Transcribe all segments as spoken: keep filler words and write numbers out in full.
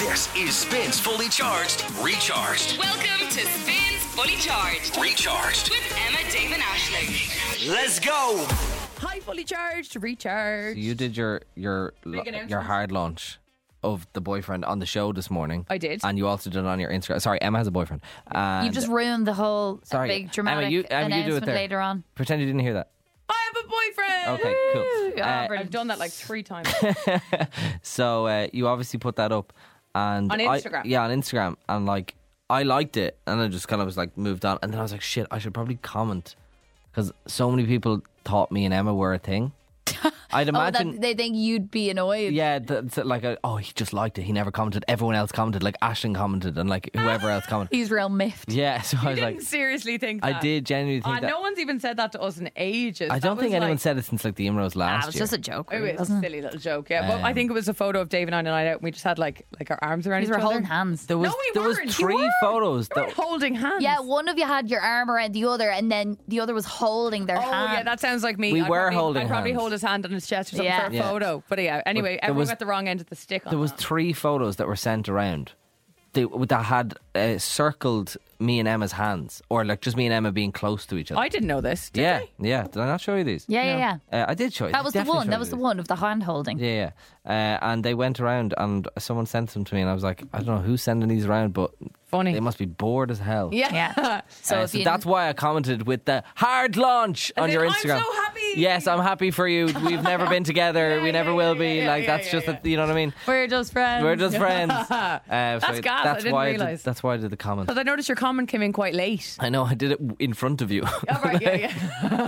This is Spins Fully Charged, Recharged. Welcome to Spins Fully Charged, Recharged with Emma, Dave and Aisling. Let's go. Hi, fully charged, recharged. So you did your your Big announcement. your hard launch of the boyfriend on the show this morning. I did. And you also did it on your Instagram. Sorry, Emma has a boyfriend. And You've just ruined the whole Sorry, big dramatic Emma, you, Emma, you do it announcement there. later on. Pretend you didn't hear that. I have a boyfriend. Okay, cool. Woo! Uh, Oh, I've done that like three times. So uh, you obviously put that up, and On I- Instagram? yeah, on Instagram, and like I liked it, and I just kind of was like moved on, and then I was like, shit, I should probably comment because so many people thought me and Emma were a thing. I'd Oh, imagine. that they think you'd be annoyed. Yeah, that's like a, oh, he just liked it. He never commented. Everyone else commented, like Aisling commented, and like whoever else commented. He's real miffed. Yeah, so I You was didn't like, seriously think that. I did genuinely think Uh, that. no one's even said that to us in ages. I That don't was think anyone like, said it since like the Imros last Ah, it was year. just a joke. It Really, was a wasn't it? silly little joke, yeah. But I Um, think it was a photo of Dave and I on a night out. And we just had like like our arms around These each were other. holding hands. there was No, we there was weren't. You three were. photos. We That, weren't holding hands. Yeah, one of you had your arm around the other, and then the other was holding their Oh hand. yeah, that sounds like me. We I'd were probably, holding I'd probably hands. hold his hand on his chest or something Yeah. for a Yeah. photo. But yeah, anyway, there everyone was- got the wrong end of the stick on there was that. three photos that were sent around. They, that had uh, circled me and Emma's hands, or like just me and Emma being close to each other. I didn't know this. Did yeah, I? yeah. Did I not show you these? yeah, yeah, yeah. Uh, I did show you. That was the Definitely one. showed That you was the these. one of the hand holding. Yeah, yeah. Uh, and they went around, and someone sent them to me, and I was like, I don't know who's sending these around, but Funny. they must be bored as hell. Yeah. Yeah. So Uh, if so you that's why I commented with the hard launch on in, your "I'm Instagram. so happy." Yes, I'm happy for you. We've never been together. Yeah, we never yeah, will yeah, be. yeah, like yeah, that's yeah, just, yeah. A, you know what I mean? we're just friends. We're just friends. Uh, so That's gas, I That's didn't why I realise. did, that's why I did the comment. Because I noticed your comment came in quite late. I know I did it in front of you. Oh, right, yeah, yeah.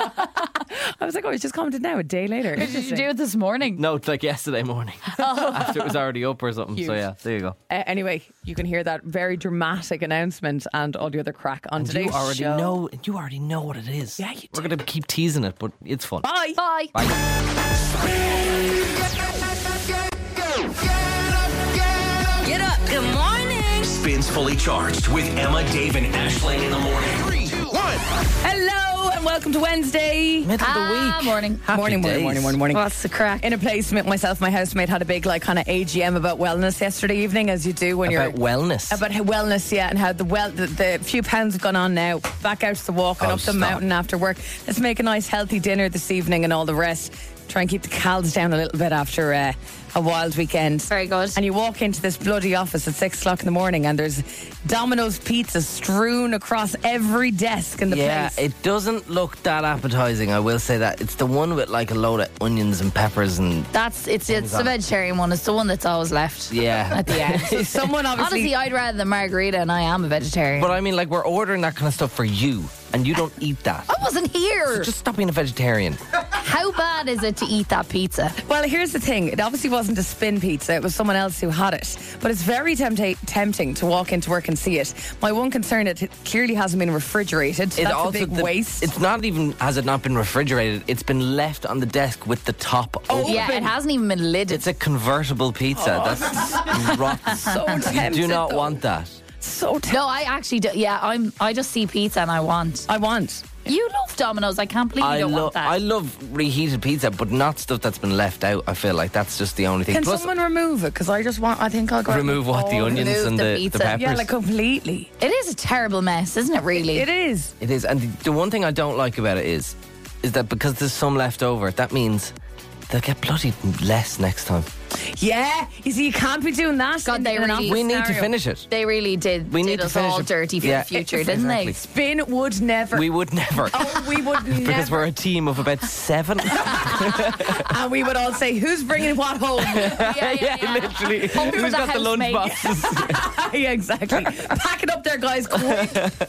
I was like, oh, he's just commented now, a day later. Did you do it this morning? No, it's like yesterday morning after it was already up or something. Cute. So yeah, there you go. Uh, anyway, you can hear that very dramatic announcement and all the other crack on And today's you already show. know. You already know what it is. Yeah, you We're do. going to keep teasing it, but it's fun. Bye. Bye. Get up. Good morning. Spins Fully Charged with Emma, Dave, and Aisling in the morning. Three, two, one. Hello and welcome to Wednesday. Middle of the Ah, week. morning. Happy morning, morning, days. morning, morning, morning. What's the crack? In a place, me- myself, my housemate had a big like kind of A G M about wellness yesterday evening, as you do when About you're wellness. about how wellness, yeah, and how the well the, the few pounds have gone on now. Back out to the walk and Oh, up the stop. mountain after work. Let's make a nice healthy dinner this evening and all the rest. Try and keep the calories down a little bit after uh, a wild weekend. Very good. And you walk into this bloody office at six o'clock in the morning, and there's Domino's pizza strewn across every desk in the Yeah, place. it doesn't look that appetizing. I will say that it's the one with like a load of onions and peppers and That's it's it's the on it. vegetarian one. It's the one that's always left. yeah. At the end. So someone obviously. Honestly, I'd rather the margarita, and I am a vegetarian. But I mean, like we're ordering that kind of stuff for you, and you don't eat that. I wasn't here. Just stop being a vegetarian. How bad is it to eat that pizza? Well, here's the thing. It obviously wasn't a spin pizza. It was someone else who had it. But it's very tempta- tempting to walk into work and see it. My one concern is it clearly hasn't been refrigerated. It That's also a big the- waste. It's not even has it not been refrigerated. It's been left on the desk with the top open. Yeah, it hasn't even been lidded. It's a convertible pizza. That's rotten. so You tempted. do not though. want that. So tempted. No, I actually do. Yeah, I'm. I just see pizza and I want. I want. You love Domino's. I can't believe you I don't love want that. I love reheated pizza, but not stuff that's been left out. I feel like that's just the only thing. Can Plus, someone remove it? Because I just want. I think I'll go out remove and what the all- onions remove and the the, the, pizza. peppers. Yeah, like completely. It is a terrible mess, isn't it? Really. It is. It is, and the, the one thing I don't like about it is, is that because there's some left over, that means they'll get bloody less next time. Yeah. You see, you can't be doing that. God, in- they in an really- office We need to scenario. finish it. They really did. We did need to us finish all it. dirty for Yeah. the future, didn't Exactly. they? Spin would never. We would never. Oh, we would never. Because we're a team of about seven. and we would all say, "Who's bringing what home?" Yeah, yeah, yeah. literally. Home for Who's the got the lunch housemate. boxes? yeah, exactly. Pack it up there, guys. Quick.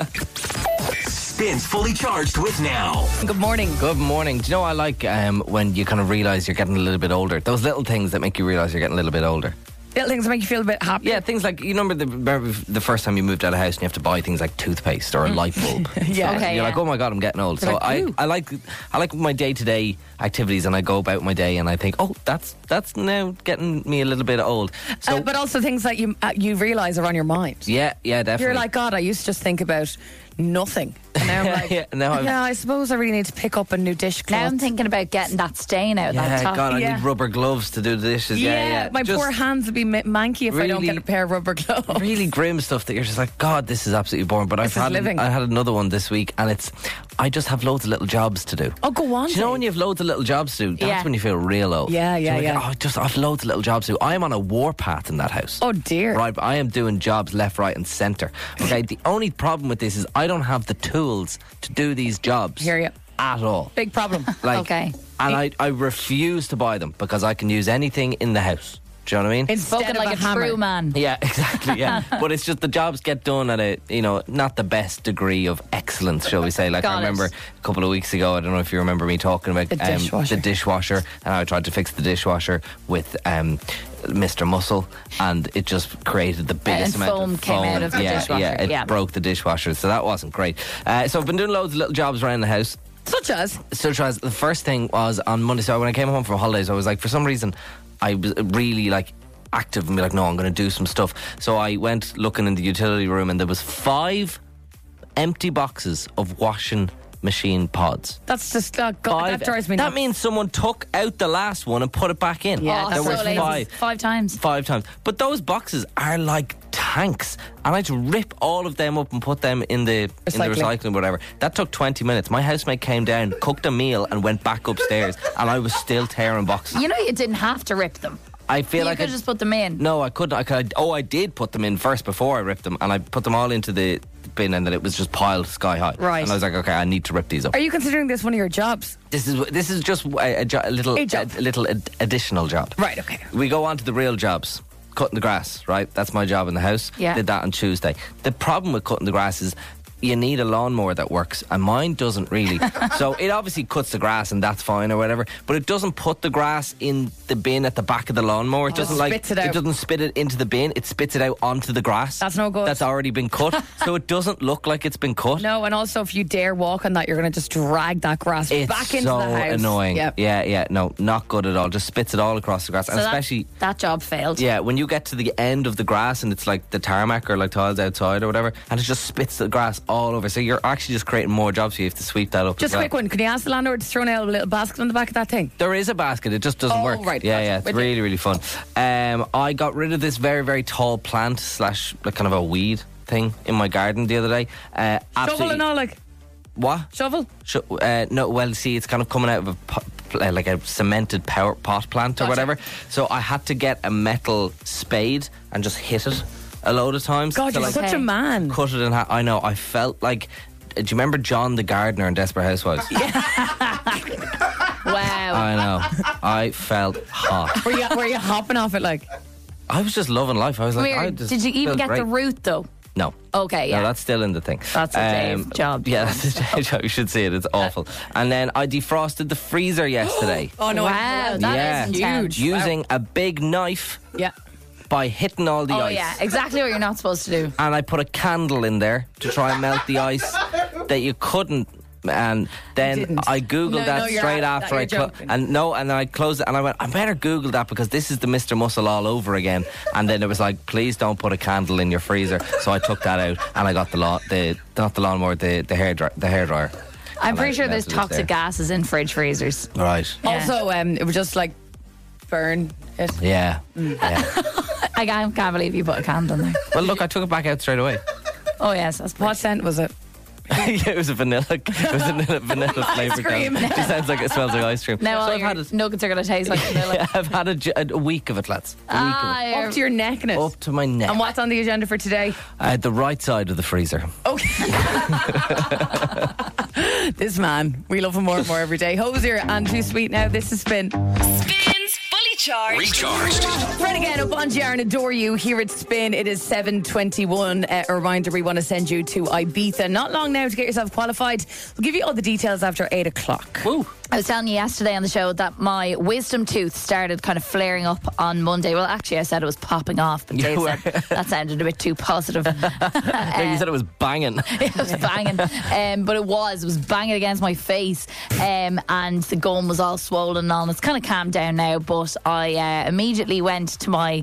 Spins Fully Charged with Now. Good morning. Good morning. Do you know what I like um, when you kind of realise you're getting a little bit older? Those little things that make you realise you're getting a little bit older. Little things that make you feel a bit happy. Yeah, things like, you remember the, remember the first time you moved out of house and you have to buy things like toothpaste or a light bulb. Yeah. So Okay, you're yeah. like, oh my God, I'm getting old. You're So like, I, "Ooh." I like I like my day-to-day activities, and I go about my day and I think, oh, that's that's now getting me a little bit old. So Uh, but also things that you uh, you realise are on your mind. yeah, yeah, definitely. You're like, God, I used to just think about nothing. And now I'm like, Yeah, now I'm- yeah, I suppose I really need to pick up a new dishcloth. Now I'm thinking about getting that stain out of Yeah, that top. God, I Yeah. need rubber gloves to do the dishes. Yeah, yeah, yeah. my Just poor hands would be ma- manky if I don't really- get a pair of rubber gloves. really grim stuff that you're just like, God, this is absolutely boring. But I've is had living. I had another one this week, and it's I just have loads of little jobs to do. Oh, go on. Do you know Dave. when you have loads of little jobs to do? That's Yeah. when you feel real low. Yeah, yeah, So you're like, yeah. Oh, just I've loads of little jobs to do. I am on a warpath in that house. Oh, dear. Right, but I am doing jobs left, right, and centre. Okay, the only problem with this is I don't have the tools to do these jobs. Hear ya. At all. Big problem. Like, Okay. And I, I refuse to buy them because I can use anything in the house. Do you know what I mean? Instead Spoken of like a, hammer. true man. Yeah, exactly. Yeah, but it's just the jobs get done at a, you know, not the best degree of excellence, shall we say? Like Got I it. remember a couple of weeks ago. I don't know if you remember me talking about The dishwasher. the dishwasher, and I tried to fix the dishwasher with um, Mister Muscle, and it just created the biggest And amount foam of came foam. out of the yeah, dishwasher, Yeah, it yeah. broke the dishwasher, so that wasn't great. Uh, so I've been doing loads of little jobs around the house. Such as? Such as the first thing was on Monday. So when I came home from holidays, I was like, for some reason, I was really like active and be like, no, I'm going to do some stuff. So I went looking in the utility room, and there was five empty boxes of washing machine pods. That's just, uh, God, Five. that drives me That nuts. means someone took out the last one and put it back in. Yeah, Oh, there that's was so lazy. five. Five times. Five times. But those boxes are like tanks, and I had to rip all of them up and put them in the in the Recycling. recycling, whatever. That took twenty minutes. My housemate came down, cooked a meal, and went back upstairs, and I was still tearing boxes. You know you didn't have to rip them. I feel You like could I, just put them in. no, I couldn't. I could. Oh, I did put them in first before I ripped them, and I put them all into the bin, and then it was just piled sky high. Right. And I was like, okay, I need to rip these up. Are you considering this one of your jobs? This is this is just a, a, jo- a little A job. a little ad- additional job. Right, okay. We go on to the real jobs. Cutting the grass, right? That's my job in the house. Yeah. Did that on Tuesday. The problem with cutting the grass is you need a lawnmower that works, and mine doesn't really. So it obviously cuts the grass, and that's fine or whatever, but it doesn't put the grass in the bin at the back of the lawnmower. It Just doesn't like spits it out. doesn't spit it into the bin. It spits it out onto the grass. That's no good. That's already been cut, so it doesn't look like it's been cut. No, and also if you dare walk on that, you're going to just drag that grass It's back into so the house. annoying. Yep. Yeah, yeah, no, not good at all. Just spits it all across the grass, So and that- especially. that job failed. Yeah, when you get to the end of the grass and it's like the tarmac or like tiles outside or whatever, and it just spits the grass all over. So you're actually just creating more jobs. So you have to sweep that up. Just as a well. quick one. Can you ask the landlord to throw nail a little basket on the back of that thing? There is a basket. It just doesn't Oh, work. right, Yeah, gotcha. yeah. It's With you. really, really fun. Um, I got rid of this very, very tall plant slash like kind of a weed thing in my garden the other day. Uh, Shovel absolutely- and all, like, What? shovel? Sh- uh, no, well, see, it's kind of coming out of a pot, uh, like a cemented power pot plant or Gotcha. whatever. So I had to get a metal spade and just hit it a load of times. God, to, you're like, such a man. cut it in half. I know. I felt like. Do you remember John the gardener in Desperate Housewives? Wow. I know. I felt hot. Were you, were you hopping off it like? I was just loving life. I was like, I Weird. just Did you even felt get great. the root though? No. Okay, yeah. No, that's still in the thing. Um, That's a Dave job. Yeah, that's a Dave job. You should see it. It's awful. And then I defrosted the freezer yesterday. Oh, no. Wow, I- that Yeah. is intense. Huge. Using a big knife Yeah. by hitting all the Oh ice. yeah, exactly what you're not supposed to do. And I put a candle in there to try and melt the ice that you couldn't. And then didn't. I googled No, that no, you're straight out- after you're I clo- joking. and no, and then I closed it and I went, I better Google that because this is the Mister Muscle all over again. And then it was like, please don't put a candle in your freezer. So I took that out and I got the lawn, the not the lawnmower, the the hair dry, the hair dryer. I'm And pretty I sure there's melted it toxic there. gases in fridge freezers. Right. Yeah. Also, um, it would just like burn it. Yeah. Mm. yeah. I can't, can't believe you put a candle in there. Well, look, I took it back out straight away. Oh yes, that's What scent was it? Yeah, it was a vanilla. It was a vanilla, vanilla flavour. cream. It just sounds like it smells like ice cream. Now so all I've your had it. nuggets are going to taste like vanilla. Yeah, I've had a, j- a week of it, lads. A week Ah, of you're- Up to your neck in it. it. Up to my neck. And what's on the agenda for today? Uh, the right side of the freezer. Okay. This man, we love him more and more every day. Hosier and Too Sweet now. This has been Spins Fully Charged. Recharged. Fred again up on G R and Adore You here at Spin. It is seven twenty-one. Uh, a reminder, we want to send you to Ibiza. Not long now to get yourself qualified. We'll give you all the details after eight o'clock. Woo. I was telling you yesterday on the show that my wisdom tooth started kind of flaring up on Monday. Well, actually, I said it was popping off, but Dave were. said that sounded a bit too positive. Yeah, you said it was banging. It was banging, um, but it was. It was banging against my face, um, and the gum was all swollen and all. It's kind of calmed down now, but I uh, immediately went to my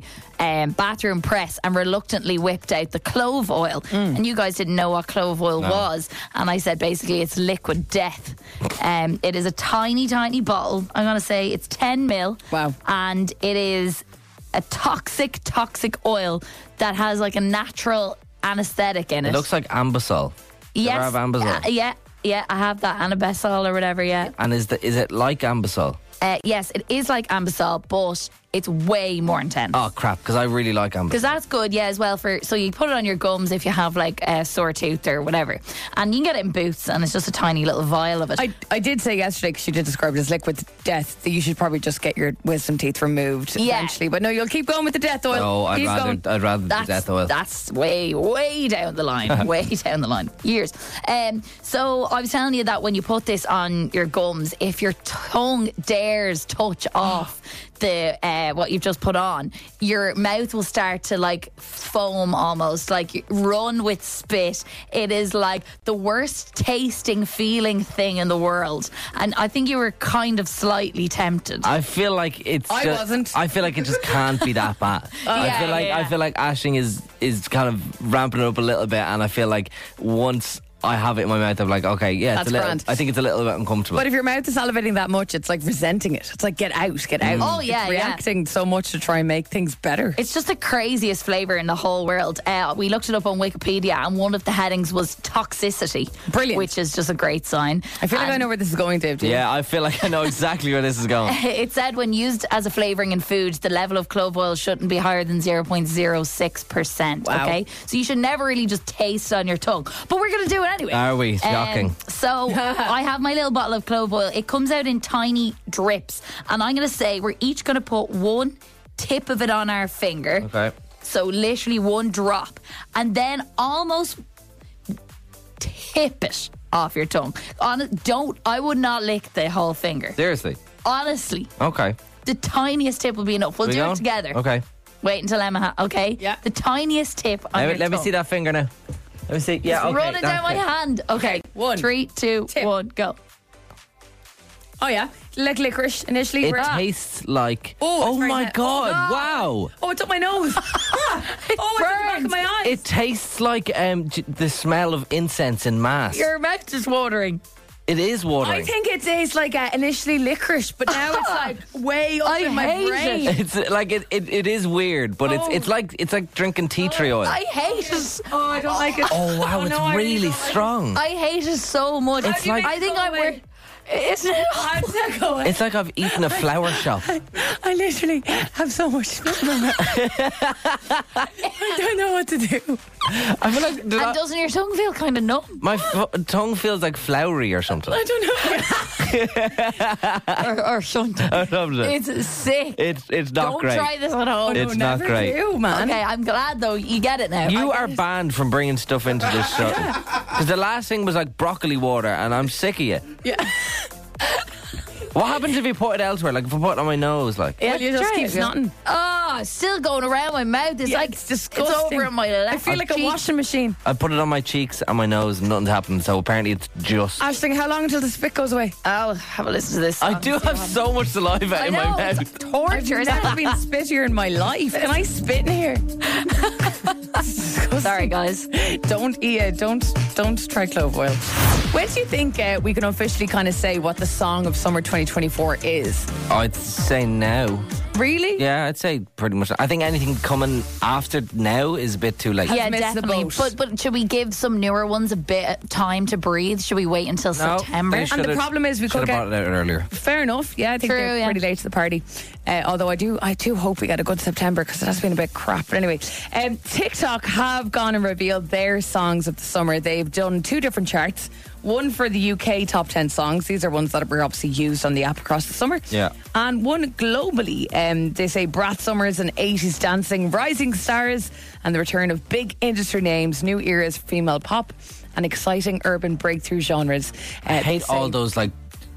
um, bathroom press and reluctantly whipped out the clove oil. And you guys didn't know what clove oil No. was. And I said, basically, it's liquid death. Um, it is a tiny, tiny bottle. I'm going to say it's ten mil. Wow. And it is a toxic, toxic oil that has like a natural anesthetic in it. It looks like Ambisol. Do you yes. ever have Ambisol? Uh, yeah, yeah, I have that Anabesol or whatever, yeah. And is the, is it like Ambisol? Uh, yes, it is like Ambisol, but it's way more intense. Oh crap! Because I really like Ambisol. Because that's good, yeah, as well. For so you put it on your gums if you have like a sore tooth or whatever, and you can get it in Boots, and it's just a tiny little vial of it. I, I did say yesterday, because you did describe it as liquid death, that you should probably just get your wisdom teeth removed Yeah. eventually. But no, you'll keep going with the death oil. No, I'd Keep rather going. I'd rather that's, the death oil. That's way, way down the line. way down the line. Years. Um, so I was telling you that when you put this on your gums, if your tongue dares touch off the uh, what you've just put on, your mouth will start to like foam almost, like run with spit. It is like the worst tasting feeling thing in the world. And I think you were kind of slightly tempted. I feel like it's. I just, wasn't. I feel like it just can't be that bad. I Yeah, feel like yeah. I feel like ashing is is kind of ramping it up a little bit, and I feel like once I have it in my mouth, I'm like, okay, yeah, That's it's a little. grand. I think it's a little bit uncomfortable. But if your mouth is salivating that much, it's like resenting it. It's like, get out, get out. Oh, yeah, It's yeah. reacting so much to try and make things better. It's just the craziest flavour in the whole world. Uh, we looked it up on Wikipedia, and one of the headings was toxicity. Brilliant. Which is just a great sign. I feel like I And know where this is going, Dave. do you? yeah, I feel like I know exactly where this is going. It said when used as a flavouring in food, the level of clove oil shouldn't be higher than zero point zero six percent. Wow. Okay? So you should never really just taste it on your tongue. But we're going to do it anyway. Are we? Shocking. Um, so I have my little bottle of clove oil. It comes out in tiny drips. And I'm going to say we're each going to put one tip of it on our finger. Okay. So literally one drop. And then almost tip it off your tongue. On, don't, I would not lick the whole finger. Seriously. Honestly. Okay. The tiniest tip will be enough. We'll We do going? it together. Okay. Wait until Emma ha- okay? Yeah. The tiniest tip on Let, your me, let me tongue. see that finger now. Let me see. Yeah. Okay. Run it down my Okay. hand. Okay. one. Three, two, Tip. one, go. Oh, yeah. Like licorice initially. It We're- tastes like. Oh, it's Oh very my nice. god! Oh, Wow. Oh, it's up my nose. oh, it's at the back burns. of my eyes. It tastes like um, j- the smell of incense in mass. Your mouth is watering. It is watering. I think it tastes like uh, initially licorice, but now it's like way up I in my hate brain. it. It's like it, it, it is weird, but it's Oh. it's like it's like drinking tea tree oil. I hate it. Oh, I don't like it. oh wow, Oh, it's no, I really don't like it. strong. I hate it so much. It's like- I think Go I'm away. wearing. Isn't it? How does that go? It's like I've eaten a flower shop. I literally have so much snot in my mouth. I don't know what to do. I feel like did I- And doesn't your tongue feel kind of numb? my f- tongue feels like flowery or something. I don't know. or, or something. I love it. It's sick. It's it's not Don't great. try this at home. It's not Never great. do, man. Okay, I'm glad though. You get it now. You I are get it. banned from bringing stuff into this show. Because the last thing was like broccoli water, and I'm sick of you. Yeah. What happens if you put it elsewhere? Like if I put it on my nose, like Yeah, Well, you just try keep it, yeah. snotting. Oh, it's still going around my mouth. It's Yeah, like it's disgusting. It's over in my left I feel like a cheek. washing machine. I put it on my cheeks and my nose, and nothing's happened. So apparently it's just. Ashling, how long until the spit goes away? I'll have a listen to this. I song. do have so much saliva I in know, my it's mouth. torture. I've never been spittier in my life. Can I spit in here? Sorry, guys. Don't eat it. Don't don't try clove oil. When do you think uh, we can officially kind of say what the song of summer twenty twenty-four is? I'd say now. Really? Yeah, I'd say pretty much. I think anything coming after now is a bit too late. Yeah, missed the definitely. boat. But but should we give some newer ones a bit of time to breathe? Should we wait until No, September? they And the should've- problem is we should could have get brought it out earlier. fair enough. Yeah, I think True, they're yeah. pretty late to the party. Uh, although I do, I do hope we get a good September because it has been a bit crap. But anyway, um, TikTok have gone and revealed their songs of the summer. They've done two different charts. One for the U K top ten songs. These are ones that were obviously used on the app across the summer. Yeah. And one globally. Um, they say Brat Summers and eighties dancing, rising stars, and the return of big industry names, new eras for female pop, and exciting urban breakthrough genres. Uh, I they hate say- all those like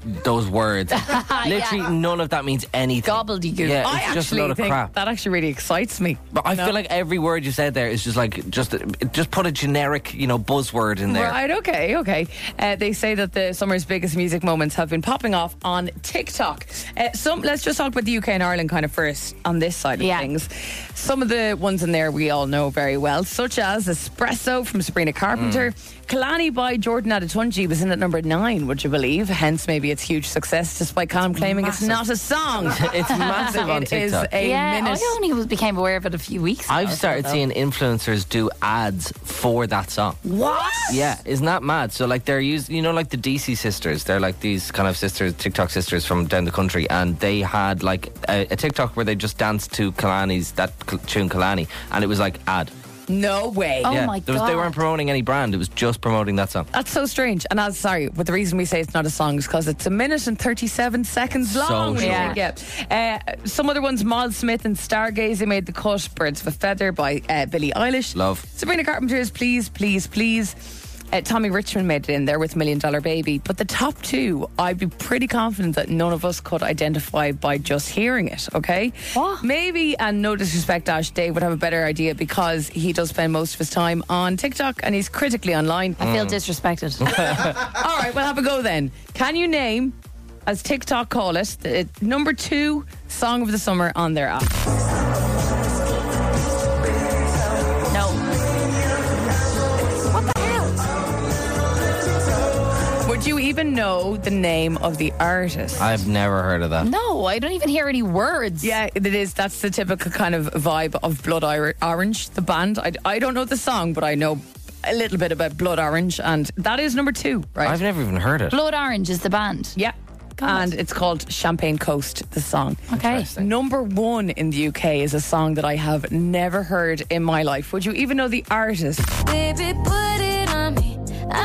those words. Literally Yeah. none of that means anything. Gobbledygook. Yeah, I it's just a actually load of think crap. that actually really excites me. But I No. feel like every word you said there is just like just just put a generic, you know, buzzword in there. Right, okay, okay. Uh, they say that the summer's biggest music moments have been popping off on TikTok. Uh, some, let's just talk about the U K and Ireland kind of first on this side of Yeah. things. Some of the ones in there we all know very well, such as Espresso from Sabrina Carpenter. Mm. Kalani by Jordan Adetunji was in at number nine, would you believe? Hence maybe its huge success, despite Callum claiming it's not a song. It's massive on It is TikTok. a Yeah, minute. I only was- became aware of it a few weeks ago. I've started so- seeing influencers do ads for that song. What? Yeah, isn't that mad? So like they're used, you know, like the D C sisters. They're like these kind of sisters, TikTok sisters from down the country, and they had like a, a TikTok where they just danced to Kalani's that cl- tune Kalani, and it was like ad. No way. Oh yeah, my there was, they God. weren't promoting any brand. It was just promoting that song. That's so strange. And I'm sorry, but the reason we say it's not a song is because it's a minute and thirty-seven seconds So long. short. Yeah. yeah. Uh, some other ones, Miles Smith and Stargazing made the cut. Birds of a Feather by uh, Billie Eilish. Love. Sabrina Carpenter's Please, Please, Please. Uh, Tommy Richmond made it in there with Million Dollar Baby. But the top two, I'd be pretty confident that none of us could identify by just hearing it, okay? What? Maybe, and no disrespect, Ash, Dave would have a better idea because he does spend most of his time on TikTok and he's critically online. I feel disrespected. All right, we'll have a go then. Can you name, as TikTok call it, the number two song of the summer on their app? No. What the hell? Would you even know the name of the artist? I've never heard of that. No, I don't even hear any words. Yeah, it is. That's the typical kind of vibe of Blood Ira- Orange, the band. I, I don't know the song, but I know a little bit about Blood Orange, and that is number two, right? I've never even heard it. Blood Orange is the band. yeah. God. And it's called Champagne Coast, the song. Okay. Interesting. Number one in the U K is a song that I have never heard in my life. Would you even know the artist? Baby, put it on me.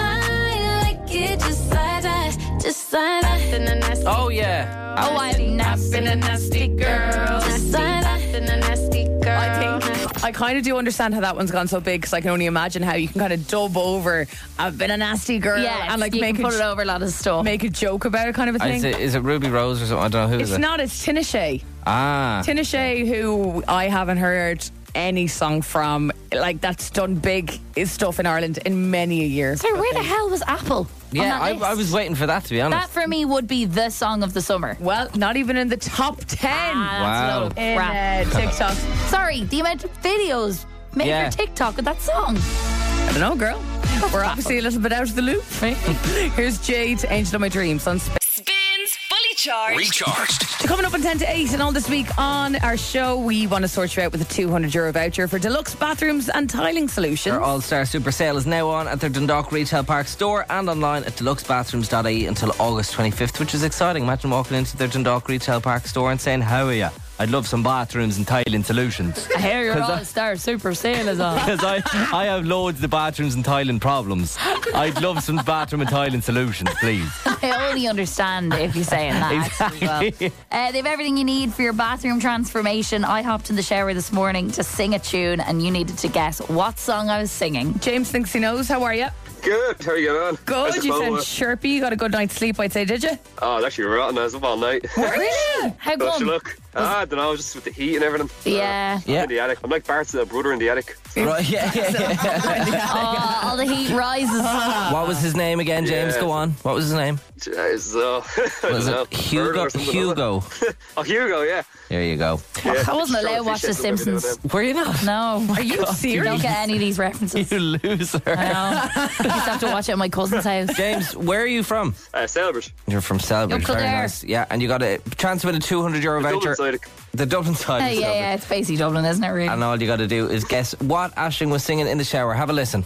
I like it just like that, just like that. Been a nasty Oh yeah. Oh, I'm nasty. Been a nasty girl. just like that. Been a nasty girl. I think I kind of do understand how that one's gone so big because I can only imagine how you can kind of dub over "I've been a nasty girl" Yeah, and like you make can a, put it over a lot of stuff. make a joke about it, kind of a thing. Is it, is it Ruby Rose or something? I don't know who is It's it. not. It's Tinashe. Ah. Tinashe, who I haven't heard any song from. Like that's done big stuff in Ireland in many a year. So where the hell was Apple? Yeah, on that I, list? I was waiting for that, to be honest. That for me would be the song of the summer. Well, not even in the top ten Ah, that's Wow. a load of in crap. uh, TikTok. Sorry, the amount of videos made Yeah. for TikTok with that song. I don't know, girl. We're obviously a little bit out of the loop. Here's Jade, Angel of My Dreams on Space. Spins Fully Charged. Recharged. Coming up on ten to eight, and all this week on our show, we want to sort you out with a two hundred euro voucher for deluxe bathrooms and tiling solutions. Their All-Star Super Sale is now on at their Dundalk Retail Park store and online at deluxe bathrooms dot I E until August twenty-fifth, which is exciting. Imagine walking into their Dundalk Retail Park store and saying, how are you? I'd love some bathrooms and tiling solutions. I hear your 'Cause I- All-Star Super Sale is on. Because I, I have loads of bathrooms and tiling problems. I'd love some bathroom and tiling solutions, please. I only understand if you're saying that. Actually, well. Uh, they have everything you need for your bathroom transformation. I hopped in the shower this morning to sing a tune, and you needed to guess what song I was singing. James thinks he knows. How are you? Good. How are you getting on? How's Good. your You phone sound work? chirpy. You got a good night's sleep, I'd say, did you? Oh, it's actually rotten. I was up all night. Really? How How's come? your look? Ah, I don't know, just with the heat and everything. Yeah. Uh, I'm Yeah. in the attic. I'm like Bart's little brother in the attic. Right, yeah, yeah, yeah. Oh, all the heat rises. What was his name again, James? Yeah. Go on. What was his name? Jeez, uh, I Was don't know. it Hugo? Bird or something, Hugo. wasn't it? Oh, Hugo, yeah. There you go. yeah. I wasn't allowed to watch The Fish heads up every now and Simpsons. then. Were you not? No. Are you You serious? don't get any of these references. You loser. I know. I used to have to watch it at my cousin's house. James, where are you from? Uh, Selbridge. You're from Selbridge. Up Very there. nice. Yeah, and you got a chance to win a two hundred euro Dublin voucher. side. The Dublin side. Uh, of yeah, Selbridge. yeah, it's basically Dublin, isn't it, really? And all you got to do is guess what Aisling was singing in the shower. Have a listen.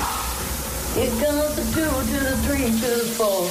It comes to two, to the three, to the four.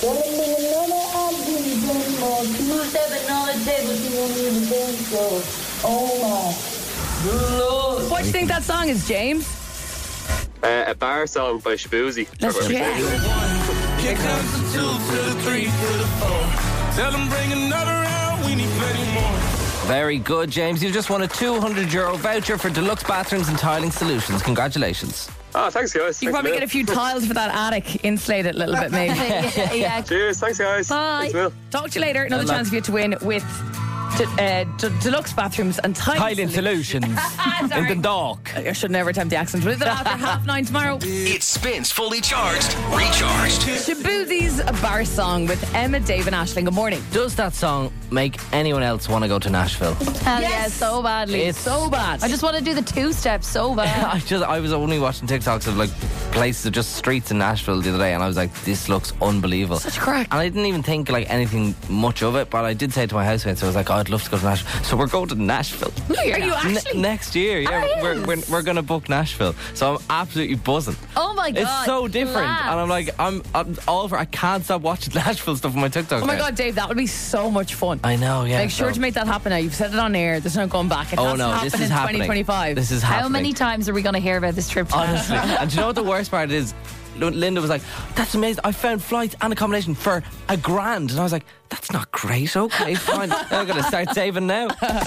What do you think that song is, James? Uh, a bar song by Shabuzi. Let's check. Here comes the two to the three to the four. Tell them bring another round, we need plenty more. Very good, James. You just won a two hundred euro voucher for Deluxe Bathrooms and Tiling Solutions. Congratulations. Oh, thanks, guys. You can Thanks, probably Will. get a few tiles for that attic insulated a little bit, maybe. yeah, yeah. Cheers. Thanks, guys. Bye. Thanks, Will. Talk to you later. Another Good luck. chance for you to win with de- uh, de- Deluxe Bathrooms and Tiling Tiling Solutions in Sorry. the dock. I should never attempt the accent. We'll do that after half nine tomorrow. It spins fully charged, recharged. Shabuzi's Bar Song with Emma, Dave and Aisling. Good morning. Does that song make anyone else want to go to Nashville? Hell yeah, Yes. so badly. It's So bad. I just want to do the two steps so bad. I just I was only watching TikToks of like places of just streets in Nashville the other day, and I was like, this looks unbelievable. Such crack. And I didn't even think like anything much of it, but I did say to my housemates, I was like, oh, I'd love to go to Nashville. So we're going to Nashville. Are you Ne- actually? next year, yeah, Are we're, you? we're, we're going to book Nashville. So I'm absolutely buzzing. Oh my god. It's so different, class. and I'm like, I'm, I'm all for. I can't stop watching Nashville stuff on my TikTok. Oh my God, Dave, that would be so much fun. I know, yeah. Make sure so- to make that happen now. You've said it on air. There's no going back. It Oh has no, to happen this is in happening. twenty twenty-five. This is happening. How many times are we going to hear about this trip to Honestly. Nashville? And do you know what the worst part is? Linda was like, that's amazing. I found flights and accommodation for a grand. And I was like, that's not great. Okay, fine. I'm going to start saving now.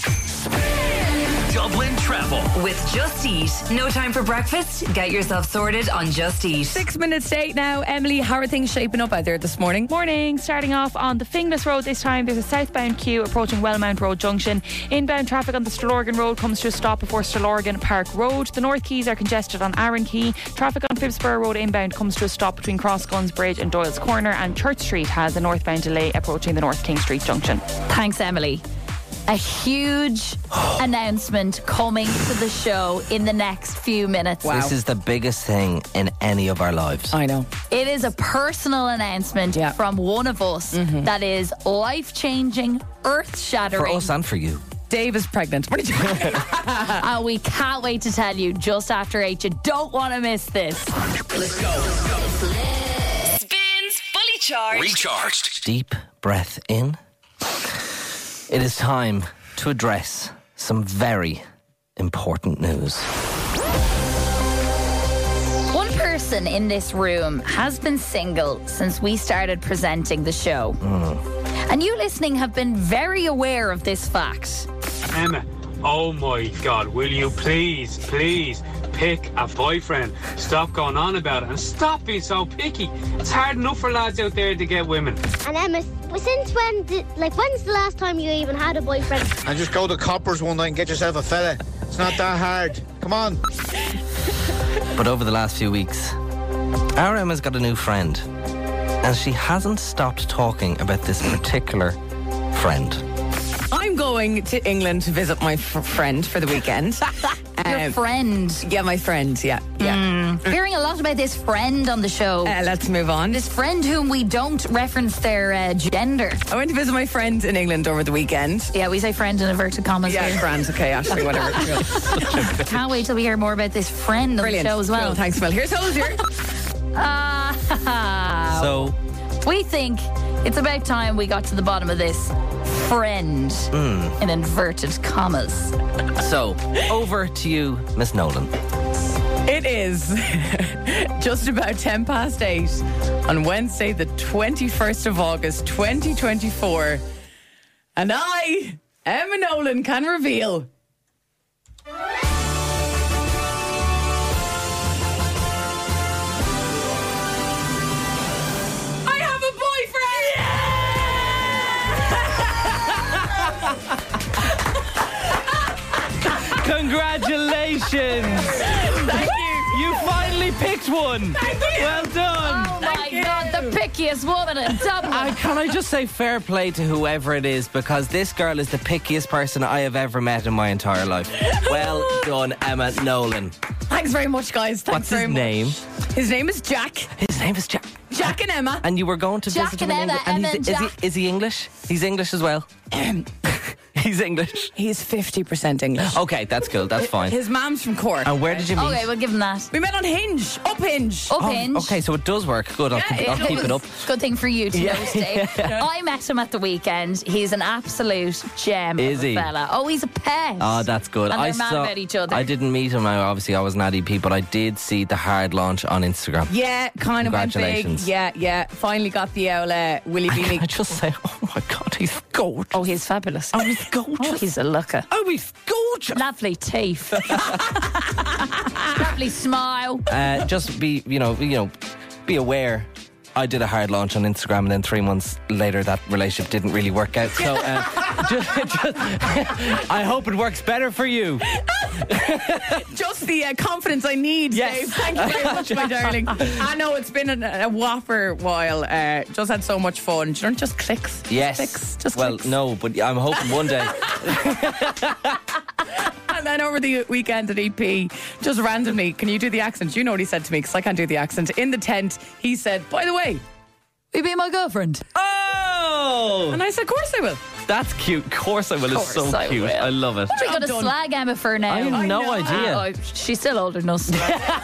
Dublin travel. With Just Eat. No time for breakfast? Get yourself sorted on Just Eat. Six minutes to eight now. Emily, how are things shaping up out there this morning? Morning, starting off on the Finglas Road this time. There's a southbound queue approaching Wellmount Road Junction. Inbound traffic on the Stillorgan Road comes to a stop before Stillorgan Park Road. The North Quays are congested on Arran Quay. Traffic on Phibsborough Road inbound comes to a stop between Crossguns Bridge and Doyle's Corner. And Church Street has a northbound delay approaching the North King Street Junction. Thanks, Emily. A huge announcement coming to the show in the next few minutes. Wow. This is the biggest thing in any of our lives. I know. It is a personal announcement Yeah. from one of us that is life-changing, earth-shattering. For us and for you. Dave is pregnant. What did you And we can't wait to tell you just after eight. You don't want to miss this. Let's go. Spins Fully Charged. Recharged. Deep breath in. It is time to address some very important news. One person in this room has been single since we started presenting the show. And you listening have been very aware of this fact. Emma, oh my God, will you please, please pick a boyfriend? Stop going on about it and stop being so picky. It's hard enough for lads out there to get women. And Emma, since when did, like, when's the last time you even had a boyfriend? And just go to Coppers one night and get yourself a fella. It's not that hard. Come on. But over the last few weeks, our Emma's got a new friend. And she hasn't stopped talking about this particular friend. I'm going to England to visit my f- friend for the weekend. Your Um, friend. Yeah, my friend. Yeah, yeah. Hearing a lot about this friend on the show. Uh, let's move on. This friend whom we don't reference their uh, gender. I went to visit my friend in England over the weekend. Yeah, we say friend in inverted commas Yeah, here. grand. Okay, Ashley, whatever. Can't wait till we hear more about this friend on Brilliant. the show as well. Cool, thanks, Phil. Here's Hosier. Ah, So, we think it's about time we got to the bottom of this friend in inverted commas. so over to you, Miss Nolan. It is just about ten past eight on Wednesday, the twenty-first of August, twenty twenty-four. And I, Emma Nolan, can reveal. I have a boyfriend! Congratulations! Thank you. You finally picked one. Thank you. Well done. Oh my God, the pickiest woman in Dublin. Uh, can I just say fair play to whoever it is, because this girl is the pickiest person I have ever met in my entire life. Well done, Emma Nolan. Thanks very much, guys. Thanks What's very his much. name? His name is Jack. His name is Jack. Jack and Emma. And you were going to Jack visit him and in Emma, England. Emma he's, and is, he, Jack. is he English? He's English as well. He's English. He's fifty percent English. Okay, that's cool. That's fine. His mom's from Cork. And where did you meet? Okay, we'll give him that. We met on Hinge. Up Hinge. Up Oh, Hinge. okay, so it does work. Good. I'll, Yeah, keep, it I'll keep it up. Good thing for you to Yeah. know, Dave. I met him at the weekend. He's an absolute gem Is of a he? fella. Oh, he's a pet. Oh, that's good. And I they're mad saw, about each other. I didn't meet him. I, obviously, I wasn't at E P, but I did see the hard launch on Instagram. Yeah, kind of went big. Congratulations. Yeah, yeah. Finally got the old uh, Willie Can I Beanie. just say, oh my God, he's gorgeous. Oh, he's fabulous. Oh, he's gorgeous. Oh, he's a looker. Oh, he's gorgeous. Lovely teeth. Lovely smile. Uh, just be, you know, you know, be aware. I did a hard launch on Instagram, and then three months later, that relationship didn't really work out. So, uh, just, just, I hope it works better for you. Just the uh, confidence I need, Yes. Dave. Thank you very much, my darling. I know it's been a, a whopper while. Uh, just had so much fun. Do you know, just clicks. Just Yes. Clicks. Just well, clicks. no, but I'm hoping one day. And then over the weekend at E P, just randomly, can you do the accent? You know what he said to me, because I can't do the accent. In the tent, he said, by the way, will you be my girlfriend? Oh! And I said, of course I will. That's cute. Of course I will. It's so I cute. will. I love it. What are we going to done. slag Emma for now? I have no know. idea. Oh, she's still older than us.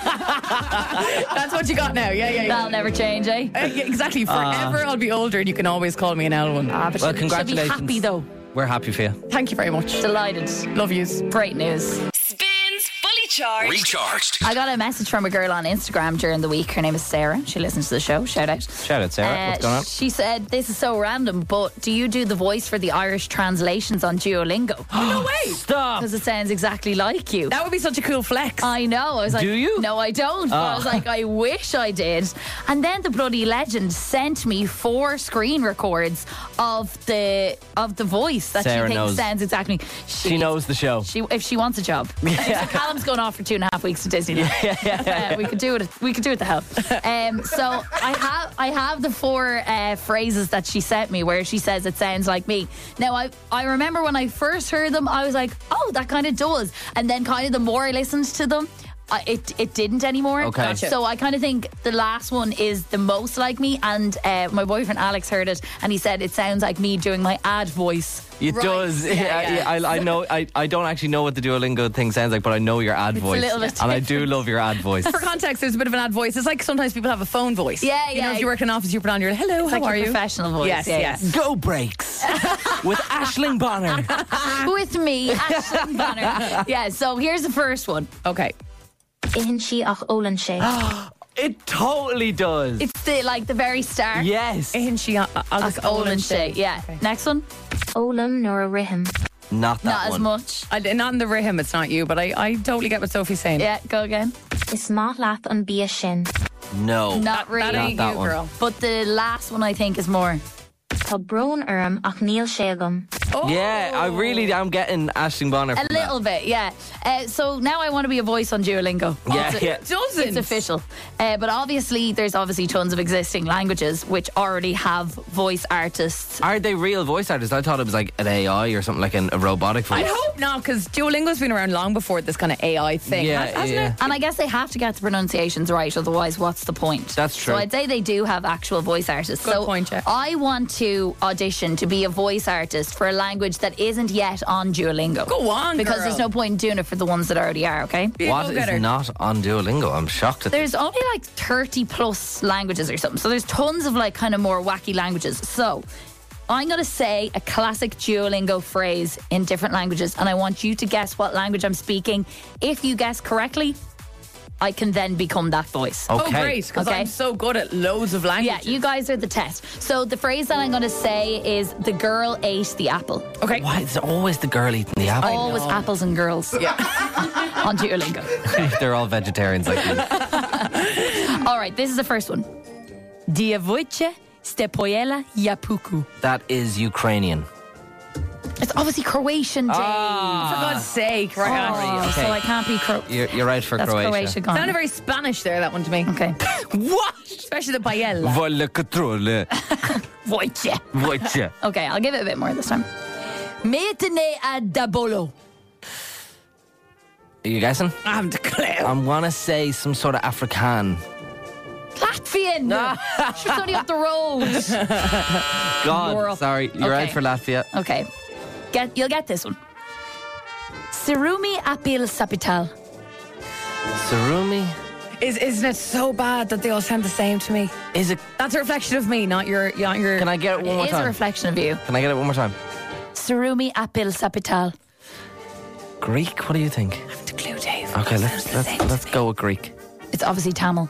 That's what you got now. Yeah, yeah, yeah. That'll never change, eh? Uh, yeah, exactly. Forever I'll be older and you can always call me an L one. Ah, but Well, she'll- congratulations. She'll be happy though. We're happy for you. Thank you very much. Delighted. Love yous. Great news. Spins Fully Charged. Recharged. I got a message from a girl on Instagram during the week. Her name is Sarah. She listens to the show. Shout out. Shout out, Sarah. Uh, What's going on? She said, this is so random, but do you do the voice for the Irish translations on Duolingo? No way. Stop. Because it sounds exactly like you. That would be such a cool flex. I know. I was like, Do you? No, I don't. But I Oh. was like, I wish I did. And then the bloody legend sent me four screen records of the of the voice that Sarah she thinks knows. sounds exactly. She knows the show. She, if she wants a job, so Callum's going off for two and a half weeks to Disneyland. Uh, we could do it. We could do it the hell. Um, so I have I have the four uh, phrases that she sent me where she says it sounds like me. Now I I remember when I first heard them, I was like, oh, that kind of does. And then kind of the more I listened to them, Uh, it it didn't anymore. Okay. Gotcha. So I kind of think the last one is the most like me. And uh, my boyfriend Alex heard it, and he said it sounds like me doing my ad voice. It Right. does. Yeah, Yeah, yeah. I, I know. I, I don't actually know what the Duolingo thing sounds like, but I know your ad It's a voice, little bit and I do different. love your ad voice. For context, there's a bit of an ad voice. It's like sometimes people have a phone voice. Yeah, You know, yeah. if you work in an office, you put on your hello, It's how like are your you? professional voice. Yes, yeah, yes. Go Breaks with Aisling Bonner. With me, Aisling Bonner. Yeah. So here's the first one. Okay. Ihin si ach ólan sé. It totally does. It's the like the very start. yes. Ihin si agus Ach Olin Shay. Yeah. Next one. Ólam nor a rihim. Not that Not as one. much. I, not in the rhythm, it's not you, but I, I totally get what Sophie's saying. Yeah. Go again. Is math lath an bia sin. No. Not really. That ain't that you, one. girl. But the last one I think is more. Tá brón orm ach níl sé agam. Yeah, I really am getting Aisling Bonner. A from little bit, yeah. Uh, so now I want to be a voice on Duolingo. Yeah, it's, yeah. Doesn't. It's official. Uh, but obviously, there's obviously tons of existing languages which already have voice artists. That. Are they real voice artists? I thought it was like an A I or something like an, a robotic voice. I hope not, because Duolingo's been around long before this kind of A I thing, Yeah, has- hasn't yeah. it? And I guess they have to get the pronunciations right, otherwise, what's the point? That's true. So I'd say they do have actual voice artists. Good so point, yeah. I want to audition to be a voice artist for a language that isn't yet on Duolingo. Go on, Because girl. there's no point in doing it for the ones that already are, okay? Be a What go-getter. is not on Duolingo? I'm shocked at There's only like thirty plus languages or something. So there's tons of like kind of more wacky languages. So I'm going to say a classic Duolingo phrase in different languages, and I want you to guess what language I'm speaking. If you guess correctly, I can then become that voice. Oh, Okay. great, because Okay. I'm so good at loads of Yeah, languages. you guys are the test. So the phrase that I'm going to say is the girl ate the apple. Okay. Why is it always the girl eating the apple? Always apples and girls. Yeah. On Duolingo. They're all vegetarians like me. All right, this is the first one. Diavoice stepoyela yapuku. That is Ukrainian. It's obviously Croatian, Dave. For God's sake, right? Oh, okay. So I can't be Cro- You're, you're right for That's Croatia. Croatia gone. Sounded very Spanish there, that one to me. Okay. What? Especially the paella. Volle controle. Voice. Voice. Okay, I'll give it a bit more this time. Metene a dabolo. Are you guessing? I haven't a clue. I'm gonna say some sort of Afrikaan. Latvian. She's only up the road. God, You're up. sorry, you're Okay. right for Latvia. Okay. Get you'll get this one. Sirumi apil sapital. Surumi? Is, isn't it so bad that they all sound the same to me? Is it? That's a reflection of me, not your... Not your Can I get it one more It is a time? reflection of you. Can I get it one more time? Sirumi apil sapital. Greek? What do you think? I haven't a clue, Dave. Okay, It let's sounds the let's same to let's me. go with Greek. It's obviously Tamil.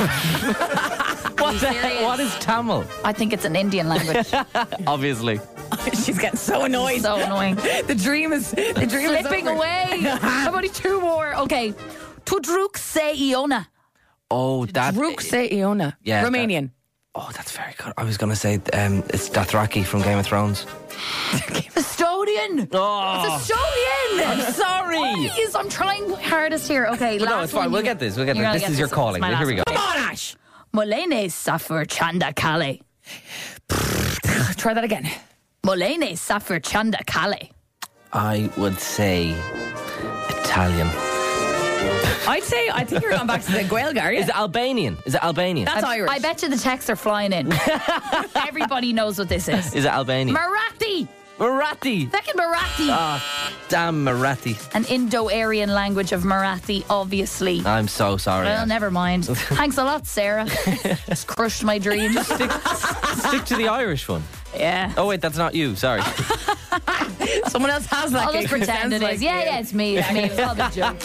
What the serious? What is Tamil? I think it's an Indian language. Obviously. She's getting so annoyed. So annoying. The dream is the dream Slipping is over. away. I've only two more. Okay. Tudruk se Iona. Oh, that. Rook se Iona. Yeah, Romanian. Oh, that's very good. I was going to say um, it's Dothraki from Game of Thrones. Estonian. Oh. It's Estonian. I'm sorry. Please, I'm trying my hardest here. Okay, But last no, it's fine. one. We'll get this. We'll get You're this. gonna This get is your It's calling. my Here we last go. one. Come on, Ash. Molene Safar Chanda Kale. Try that again. Molene Safar Chanda Kale. I would say Italian. I'd say, I think you're going back to the Gaelgar, Is it Albanian? Is it Albanian? That's I, Irish. I bet you the texts are flying in. Everybody knows what this is. Is it Albanian? Marathi. Marathi. Second Marathi. Ah, damn Marathi. An Indo-Aryan language of Marathi, obviously. I'm so sorry. Well, never mind. Thanks a lot, Sarah. Just crushed my dreams. stick, stick to the Irish one. Yeah. Oh wait, that's not you. Sorry. Someone else has that. I'll just gig. pretend it Sounds is. like Yeah, you. yeah, it's me. It's me. It's all the joke.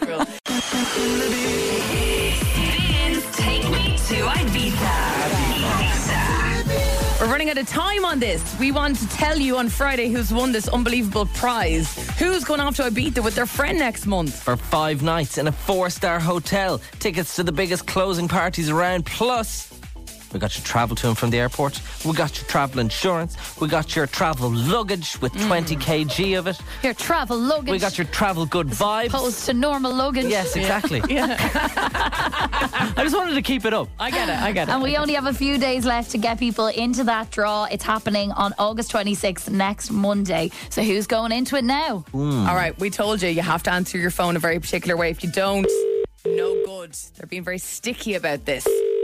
Spins Take Me to Ibiza. We're running out of time on this. We want to tell you on Friday who's won this unbelievable prize. Who's going off to Ibiza with their friend next month? For five nights in a four-star hotel, tickets to the biggest closing parties around. Plus, we got your travel to and from the airport. We got your travel insurance. We got your travel luggage with twenty kilograms of it. Your travel luggage. We got your travel good vibes. Opposed to normal luggage. Yes, exactly. I just wanted to keep it up. I get it, I get it. And we only have a few days left to get people into that draw. It's happening on August twenty-sixth, next Monday. So who's going into it now? All right, we told you, you have to answer your phone a very particular way. If you don't, no good. They're being very sticky about this.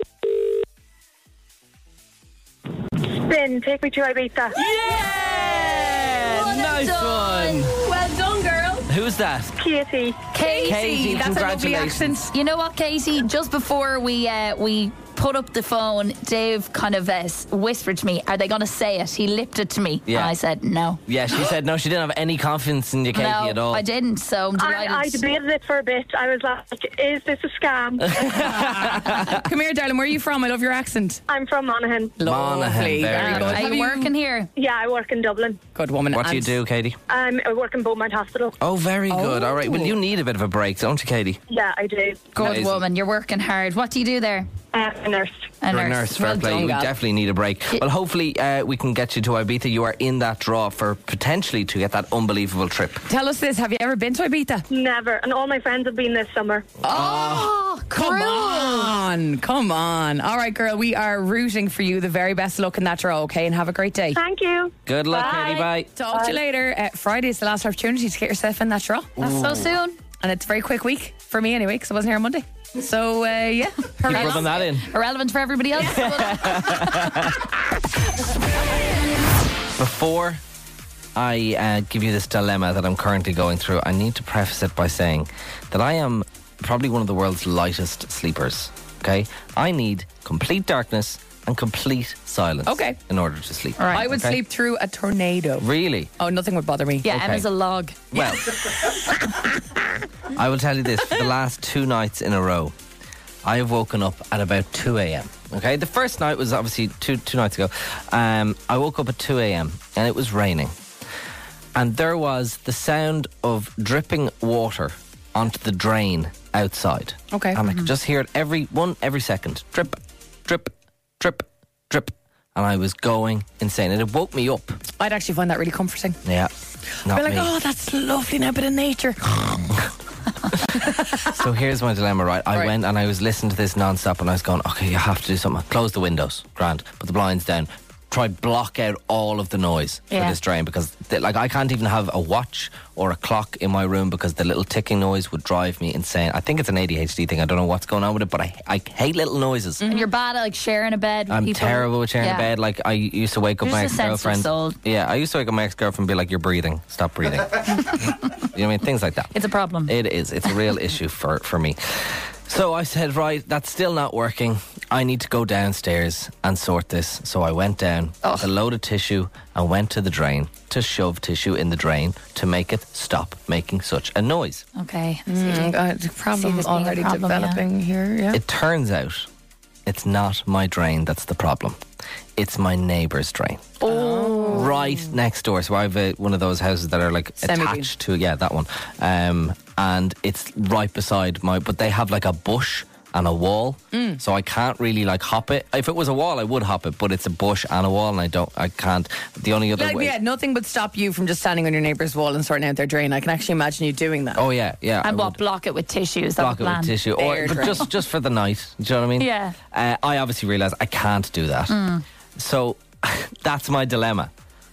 Spin, take me to Ibiza. Yeah! Well Nice done. one. Well done, girl. Who's that? Katie. Katie. Katie, That's a lovely congratulations. accent. You know what, Katie? Just before we uh, we put up the phone, Dave kind of uh, whispered to me, "Are they going to say it?" He lipped it to me, Yeah. and I said, "No." Yeah, she said no, she didn't have any confidence in you, Katie, no, at all. I didn't. So I'm delighted. I, I debated it for a bit. I was like, is this a scam? Come here, darling. Where are you from? I love your accent. I'm from Monaghan. Monaghan, Lovely. very Very nice. good. Are Have you working here? Yeah, I work in Dublin. Good woman. What do you And- do, Katie? Um, I work in Beaumont Hospital. Oh, very good. All right. Well, you need a bit of a break, don't you, Katie? Yeah, I do. Good Amazing. woman. You're working hard. What do you do there? Uh, a nurse. A You're a nurse. nurse, fair Well play. done, We gal. definitely need a break. Well, hopefully uh, we can get you to Ibiza. You are in that draw for potentially to get that unbelievable trip. Tell us this. Have you ever been to Ibiza? Never. And all my friends have been this summer. Oh, Come cruel. on. Come on. All right, girl. We are rooting for you. The very best luck in that draw, okay? And have a great day. Thank you. Good luck, Bye. Katie. Bye. Talk to you later. Uh, Friday is the last opportunity to get yourself in that draw. That's so soon. And it's a very quick week for me anyway, because I wasn't here on Monday. So, uh, yeah. Keep rubbing that in. Irrelevant for everybody else. Before I uh, give you this dilemma that I'm currently going through, I need to preface it by saying that I am probably one of the world's lightest sleepers. Okay? I need complete darkness and complete silence. Okay. In order to sleep. All right. I would Okay. sleep through a tornado. Really? Oh, nothing would bother me. Yeah, Okay. Emma's a log. Well, I will tell you this. For the last two nights in a row, I have woken up at about two a.m. Okay? The first night was obviously two two nights ago. Um, I woke up at two a.m. and it was raining. And there was the sound of dripping water onto the drain outside. Okay. And I could just hear it every one, every second. Drip, drip, drip, drip. And I was going insane. And it woke me up. I'd actually find that really comforting. Yeah. Not Be like, me. oh, that's lovely now, bit of nature. So here's my dilemma, right? I Right. went and I was listening to this non-stop and I was going, okay, you have to do something. Close the windows, grand. Put the blinds down. Try block out all of the noise Yeah. for this drain because, th- like, I can't even have a watch or a clock in my room because the little ticking noise would drive me insane. I think it's an A D H D thing. I don't know what's going on with it, but I, I hate little noises. And you're bad at like sharing a bed with I'm people. terrible with sharing Yeah. a bed. Like, I used to wake up You're my just a sensitive ex-girlfriend. soul. Yeah, I used to wake up my ex-girlfriend and be like, you're breathing. Stop breathing. You know what I mean? Things like that. It's a problem. It is. It's a real issue for, for me. So I said, right, that's still not working. I need to go downstairs and sort this. So I went down with a load of tissue and went to the drain to shove tissue in the drain to make it stop making such a noise. Okay. Mm, uh, the See problem this being a already problem, developing here, yeah. It turns out it's not my drain that's the problem. It's my neighbour's drain. Oh. right next door. So I have a, one of those houses that are like Semi-green. attached to, yeah, that one. Um, and it's right beside my, but they have like a bush and a wall, Mm. so I can't really like hop it. If it was a wall, I would hop it, but it's a bush and a wall, and I don't, I can't. The only other Like, way. yeah, nothing would stop you from just standing on your neighbour's wall and sorting out their drain. I can actually imagine you doing that. Oh yeah, yeah. I And would what, block it with tissue? Is that block the it plan? with tissue, or Air but dry. just just for the night. Do you know what I mean? Yeah. Uh, I obviously realise I can't do that, Mm. so that's my dilemma.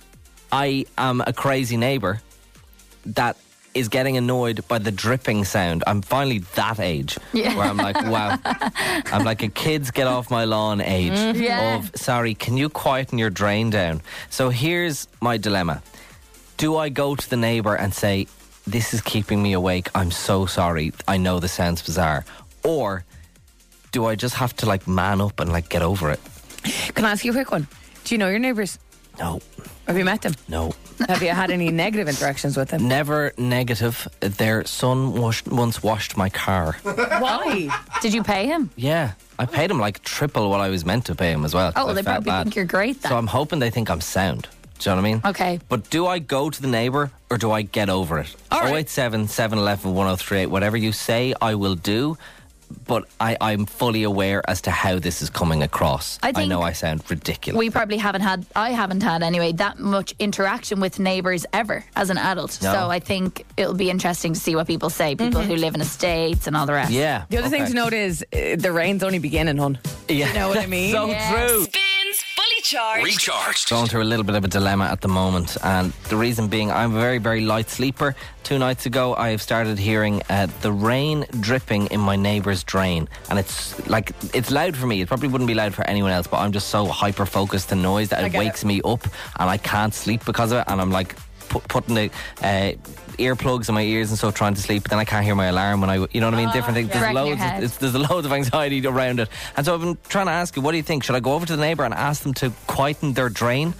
I am a crazy neighbour that is getting annoyed by the dripping sound. I'm finally that age Yeah. where I'm like, wow. I'm like a kids get off my lawn age Mhm. Yeah. of, sorry, can you quieten your drain down? So here's my dilemma. Do I go to the neighbour and say, this is keeping me awake, I'm so sorry, I know this sounds bizarre? Or do I just have to like man up and like get over it? Can I ask you a quick one? Do you know your neighbours? No. Have you met them? No. Have you had any negative interactions with them? Never negative. Their son washed, once washed my car. Why? Did you pay him? Yeah. I paid him like triple what I was meant to pay him as well. 'cause Oh, well, I they felt probably bad. think you're great then. So I'm hoping they think I'm sound. Do you know what I mean? Okay. But do I go to the neighbour or do I get over it? oh eight seven, seven one one, one oh three eight, whatever you say, I will do. But I, I'm fully aware as to how this is coming across. I think know I sound ridiculous. We probably haven't had, I haven't had anyway, that much interaction with neighbours ever as an adult. No. So I think it'll be interesting to see what people say. People who live in estates and all the rest. Yeah. The other thing to note is uh, the rain's only beginning, hon. Yeah. You know what I mean? So true. Spins Fully Charged. Recharged. Going through a little bit of a dilemma at the moment, and the reason being I'm a very, very light sleeper. Two nights ago, I have started hearing uh, the rain dripping in my neighbour's drain, and it's like it's loud for me. It probably wouldn't be loud for anyone else, but I'm just so hyper focused to noise that I it get wakes it. me up, and I can't sleep because of it. And I'm like pu- putting the uh, earplugs in my ears and stuff, trying to sleep, but then I can't hear my alarm when I, you know what I mean? Different things. yeah. There's Wrecking your loads. head. Of, it's, there's loads of anxiety around it, and so I've been trying to ask you, what do you think? Should I go over to the neighbour and ask them to quieten their drain?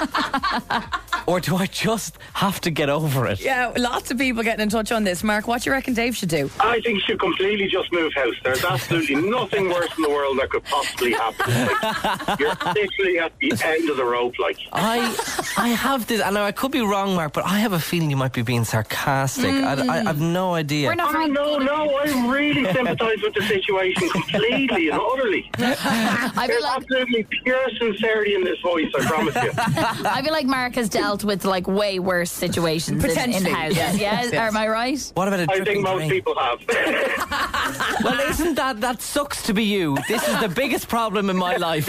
Or do I just have to get over it? Yeah, lots of people getting in touch on this. Mark, what do you reckon Dave should do? I think you should completely just move house. There's absolutely nothing worse in the world that could possibly happen. Like, you're literally at the end of the rope, like. I I have this, I know I could be wrong, Mark, but I have a feeling you might be being sarcastic. I, I, I have no idea. We're not Oh, no, no, I really sympathise with the situation completely and utterly. I feel There's like absolutely pure sincerity in this voice, I promise you. I feel like Mark has dealt with like way worse situations in, in Potentially, houses. yes, Yeah, yes, yes. am I right? What about a I dripping think most drain? people have. Well, isn't that, that sucks to be you. This is the biggest problem in my life.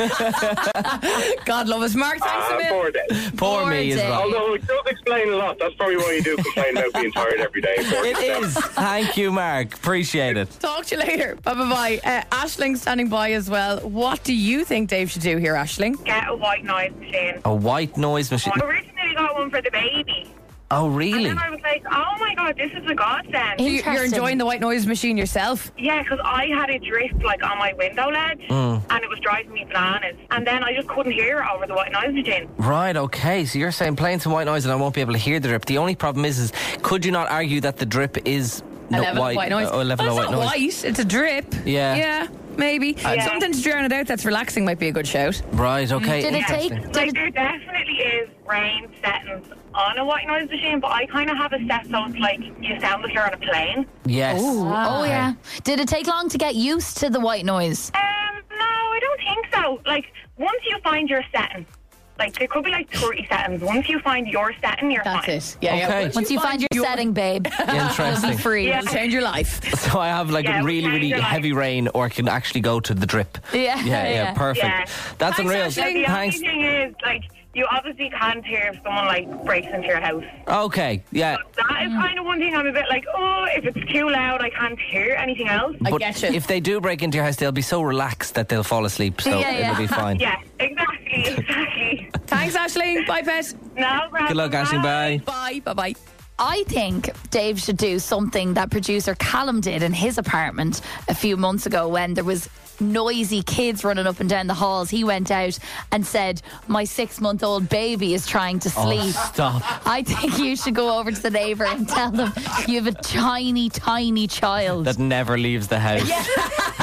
God love us. Mark, thanks a Ah, million. poor Dave. Poor Poor me as Dave. well. Although it does explain a lot. That's probably why you do complain about being tired every day. It is. Thank you, Mark. Appreciate it. Talk to you later. Bye bye bye. Uh, Aisling standing by as well. What do you think Dave should do here, Aisling? Get a white noise machine. A white noise machine. I originally got one for the baby. Oh, And really? then I was like, oh my God, this is a godsend. You- You're enjoying the white noise machine yourself? Yeah, because I had it drift like on my window ledge Mm. and it was driving me bananas. And then I just couldn't hear it over the white noise machine. Right, okay. So you're saying playing some white noise and I won't be able to hear the drip. The only problem is, is could you not argue that the drip is A no, level white, of white noise. uh, a level well, of it's white not noise? white, it's a drip. Yeah. Yeah, maybe. Yeah. Something to drown it out that's relaxing might be a good shout. Right, okay. Did it take? Like, Did it, there definitely is rain settings on a white noise machine, but I kind of have it set so it's like you sound like you're on a plane. Yes. oh yeah. Did it take long to get used to the white noise? Um, no, I don't think so. Like, once you find your setting, like, there could be like thirty settings. Once you find your setting, you're That's fine. it. Yeah, yeah. Okay. Once you find your setting, babe, it'll Interesting. be free. Yeah. It'll change your life. So I have like Yeah, a we really, change really your life. heavy rain, or I can actually go to the drip. Yeah, Yeah, yeah, yeah. perfect. Yeah. That's Thanks, unreal. Aisling. The Thanks. only thing is, like, you obviously can't hear if someone like breaks into your house. Okay, yeah. That is kind of one thing I'm a bit like, oh, if it's too loud, I can't hear anything else. I But get you. if they do break into your house, they'll be so relaxed that they'll fall asleep, so Yeah, yeah. it'll be fine. Yeah, exactly, exactly. Thanks, Aisling. Bye, pet. No problem. Good luck, Ashley. Bye. Bye, bye, bye. I think Dave should do something that producer Callum did in his apartment a few months ago when there was noisy kids running up and down the halls. He went out and said, my six-month-old baby is trying to Oh, sleep. stop. I think you should go over to the neighbour and tell them you have a tiny, tiny child. That never leaves the house.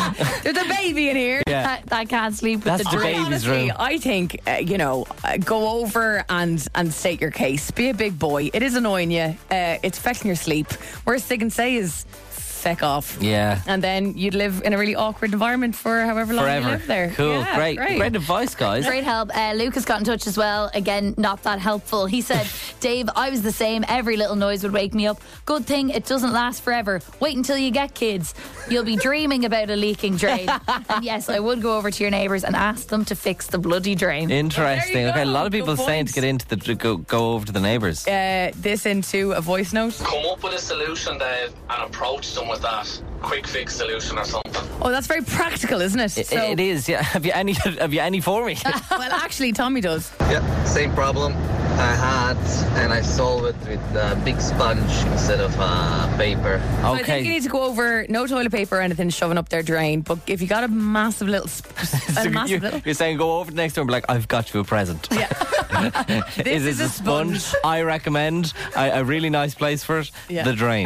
There's a baby in here. Yeah. I, I can't sleep with That's the the dream. baby's Honestly, room. I think, uh, you know, uh, go over and, and state your case. Be a big boy. It is annoying you. Uh, it's affecting your sleep. Worst they can say is feck off. Yeah. And then you'd live in a really awkward environment for however long Forever. you live there. Cool. Yeah, great. great. advice, guys. Great help. Uh, Lucas got in touch as well. Again, not that helpful. He said, Dave, I was the same. Every little noise would wake me up. Good thing it doesn't last forever. Wait until you get kids. You'll be dreaming about a leaking drain. And yes, I would go over to your neighbours and ask them to fix the bloody drain. Interesting. Well, there you Okay, a go. lot of people Good saying point. to get into the to go, go over to the neighbours. Uh, this into a voice note. Come up with a solution, Dave, and approach them with that quick fix solution or something. Oh, that's very practical, isn't it? It, So- it is. Yeah. Have you any? Have you any for me? well, actually, Tommy does. Yeah, same problem I had, and I solved it with a big sponge instead of uh, paper. So I think you need to go over no toilet paper or anything shoving up their drain. But if you got a massive little, sp- So a massive you're, little, you're saying go over to the next door and be like, I've got you a present. Yeah. is is this a a sponge? I recommend a, a really nice place for it. Yeah. The drain.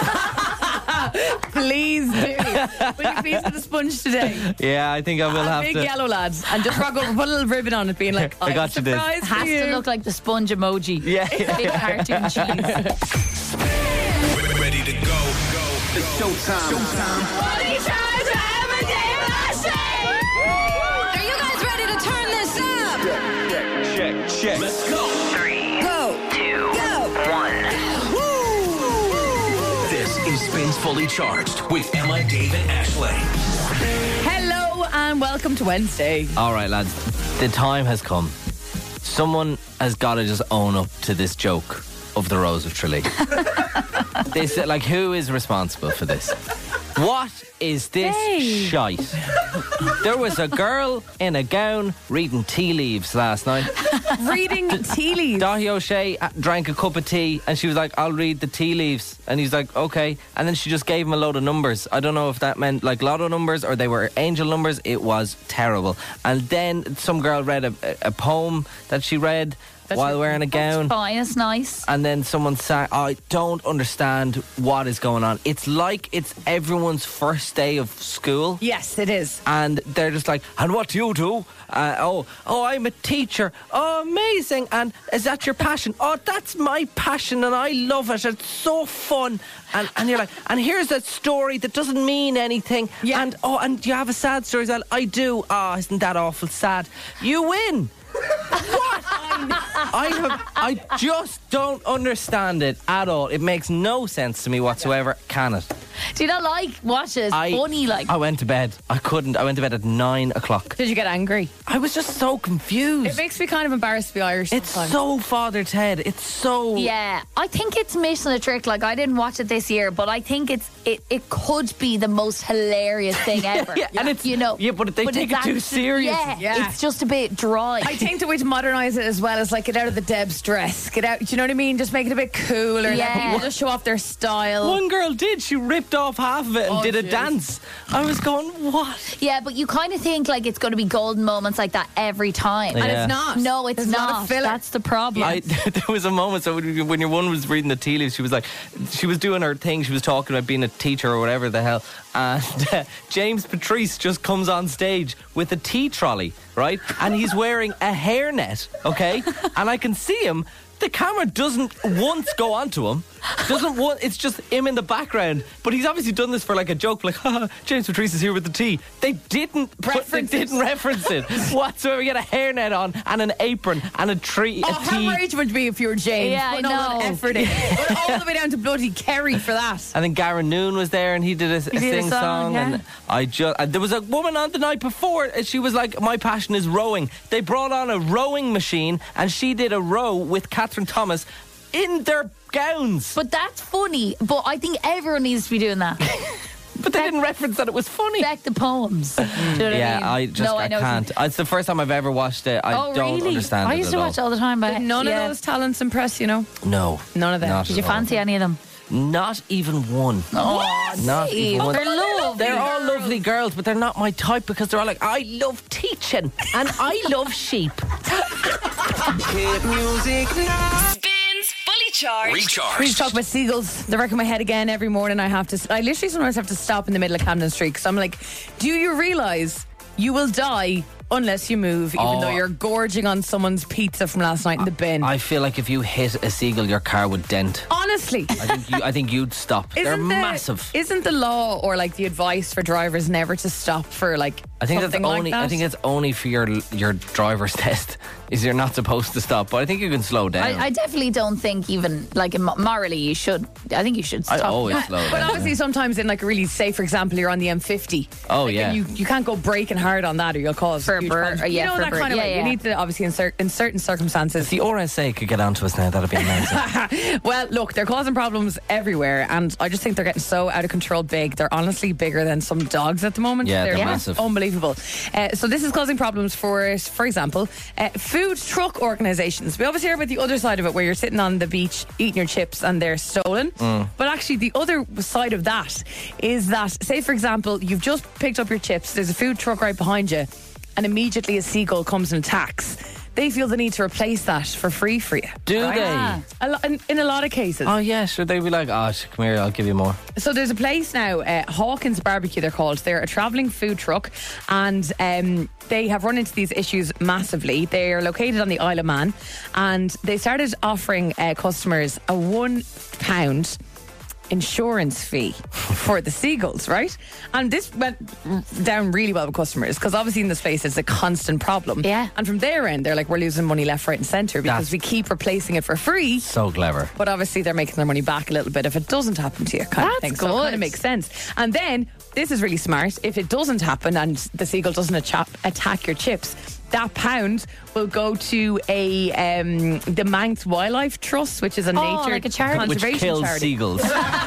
please do. Will you please get a sponge today? Yeah, I think I will a have big to. yellow lad, and just rock over, put a little ribbon on it, being like, I I got you this. surprise for Has you. to look like the sponge emoji. Yeah. Big cartoon cheese. Ready to go. Go. It's showtime. Showtime. Are you guys ready to turn this up? Check. Check. Let's go. Three, Go. two, Go. one. This is Spins Fully Charged with Emma, Dave, and Ashleigh. Hello and welcome to Wednesday. All right, lads. The time has come. Someone has got to just own up to this joke of the Rose of Tralee. This, like, who is responsible for this? What is this Hey. shite? There was a girl in a gown reading tea leaves last night. Reading tea leaves. Dahi O'Shea drank a cup of tea and she was like, I'll read the tea leaves. And he's like, okay. And then she just gave him a load of numbers. I don't know if that meant like lotto numbers or they were angel numbers. It was terrible. And then some girl read a, a poem that she read That's while your- wearing a gown. Fine, it's nice. And then someone sang, I don't understand what is going on. It's like it's everyone's first day of school. Yes, it is. And they're just like, and what do you do? Uh, oh, oh, I'm a teacher. Oh, amazing. And is that your passion? Oh, that's my passion and I love it. It's so fun. And, and you're like, and here's a story that doesn't mean anything. Yeah. And, oh, and do you have a sad story as well? I do. Oh, isn't that awful sad? You win. What? I have, I just don't understand it at all. It makes no sense to me whatsoever. Can it? Do you not like watch it? It's I, funny, like. I went to bed. I couldn't. I went to bed at nine o'clock. Did you get angry? I was just so confused. It makes me kind of embarrassed to be Irish. It's sometimes. so Father Ted. It's so. Yeah, I think it's missing a trick. Like, I didn't watch it this year, but I think it's it, it could be the most hilarious thing ever. Yeah, and it's- you know, yeah, but they take it's it too actually- serious. Yeah, Yeah. it's just a bit dry. I think the way to modernise it as well is like get out of the Deb's dress. Get out, do you know what I mean? Just make it a bit cooler. Let Yeah. people just show off their style. One girl did. She ripped off half of it and Oh, did a jeez. dance. I was going, what? yeah, but you kind of think like it's going to be golden moments like that every time, And it's not. No, it's There's not a filler. That's the problem. I, there was a moment, so when when your one was reading the tea leaves, she was like, she was doing her thing, she was talking about being a teacher or whatever the hell, and uh, James Patrice just comes on stage with a tea trolley, right? And he's wearing a hairnet, okay? And I can see him. The camera doesn't once go onto him. Doesn't want. It's just him in the background. But he's obviously done this for like a joke, like, haha, James Patrice is here with the tea. They didn't put, they Reference it. didn't reference it whatsoever. He had a hairnet on and an apron and a tree. Oh, a how tea. rage would it be if you were James? Yeah, I Putting all that know. effort in. Went all the way down to bloody Kerry for that. And then Garen Noon was there, and he did a, a did a sing song, song. yeah. And I just and there was a woman on the night before, and she was like, "My passion is rowing." They brought on a rowing machine, and she did a row with Catherine Thomas in their gowns. but that's funny. But I think everyone needs to be doing that. But they didn't reference that it was funny. Back the poems. Do you know what Yeah, I I mean? just no, I, I know. can't. It's the first time I've ever watched it. I oh, don't really? understand I it used at to all. watch it all the time, but None yeah. of those talents impress you, know? No, None of them. Not Did at you all. fancy any of them? Not even one. Oh, Not Steve, even one. they're lovely. They're all lovely girls, but they're not my type because they're all like, I love teaching and I love sheep. Hit music now. Spins Fully Recharge. Recharge. We just talk about seagulls. They're wrecking my head again every morning. I have to. I literally sometimes have to stop in the middle of Camden Street because I'm like, do you realise you will die unless you move, even Oh. though you're gorging on someone's pizza from last night in the bin? I feel like if you hit a seagull, your car would dent. Honestly. I think you, I think you'd stop. They're Isn't the- massive. Isn't the law or like the advice for drivers never to stop for like I think that's something like only. that? I think it's only for your your driver's test. Is you're not supposed to stop, but I think you can slow down. I, I definitely don't think even like mo- morally you should. I think you should I stop. always slow But down. obviously, sometimes in like a really safe, for example, you're on the M fifty. Oh, Like, yeah. and you you can't go breaking hard on that, or you'll cause For a huge bur- problems. uh, yeah, you know for a that bur- kind of yeah, way. yeah. You need to obviously in, cer- in certain circumstances. If the R S A could get onto us now, that'd be amazing. Well, look, they're causing problems everywhere, and I just think they're getting so out of control big. They're honestly bigger than some dogs at the moment. Yeah, they're they're massive. unbelievable. Uh, so this is causing problems for, for example, uh, food truck organisations. We obviously hear about the other side of it, where you're sitting on the beach eating your chips and they're stolen. Mm. But actually, the other side of that is that, say, for example, you've just picked up your chips. There's a food truck right behind you, and immediately a seagull comes and attacks. They feel the need to replace that for free for you. Do right? they? A lo- in, in a lot of cases. Oh yeah, sure. They'd be like, "Oh, sh- come here, I'll give you more." So there's a place now, uh, Hawkins Barbecue they're called. They're a travelling food truck, and um, they have run into these issues massively. They're located on the Isle of Man, and they started offering uh, customers a one pound insurance fee for the seagulls, right? And this went down really well with customers because obviously in this place it's a constant problem. Yeah. And from their end, they're like, we're losing money left, right, and centre because That's- we keep replacing it for free. So clever. But obviously they're making their money back a little bit if it doesn't happen to you, kind of That's thing. So it kind good. of makes sense. And then this is really smart. If it doesn't happen and the seagull doesn't acha- attack your chips, that pound will go to a um, the Manx Wildlife Trust, which is a Oh, nature like a charity. Which conservation kills charity. seagulls.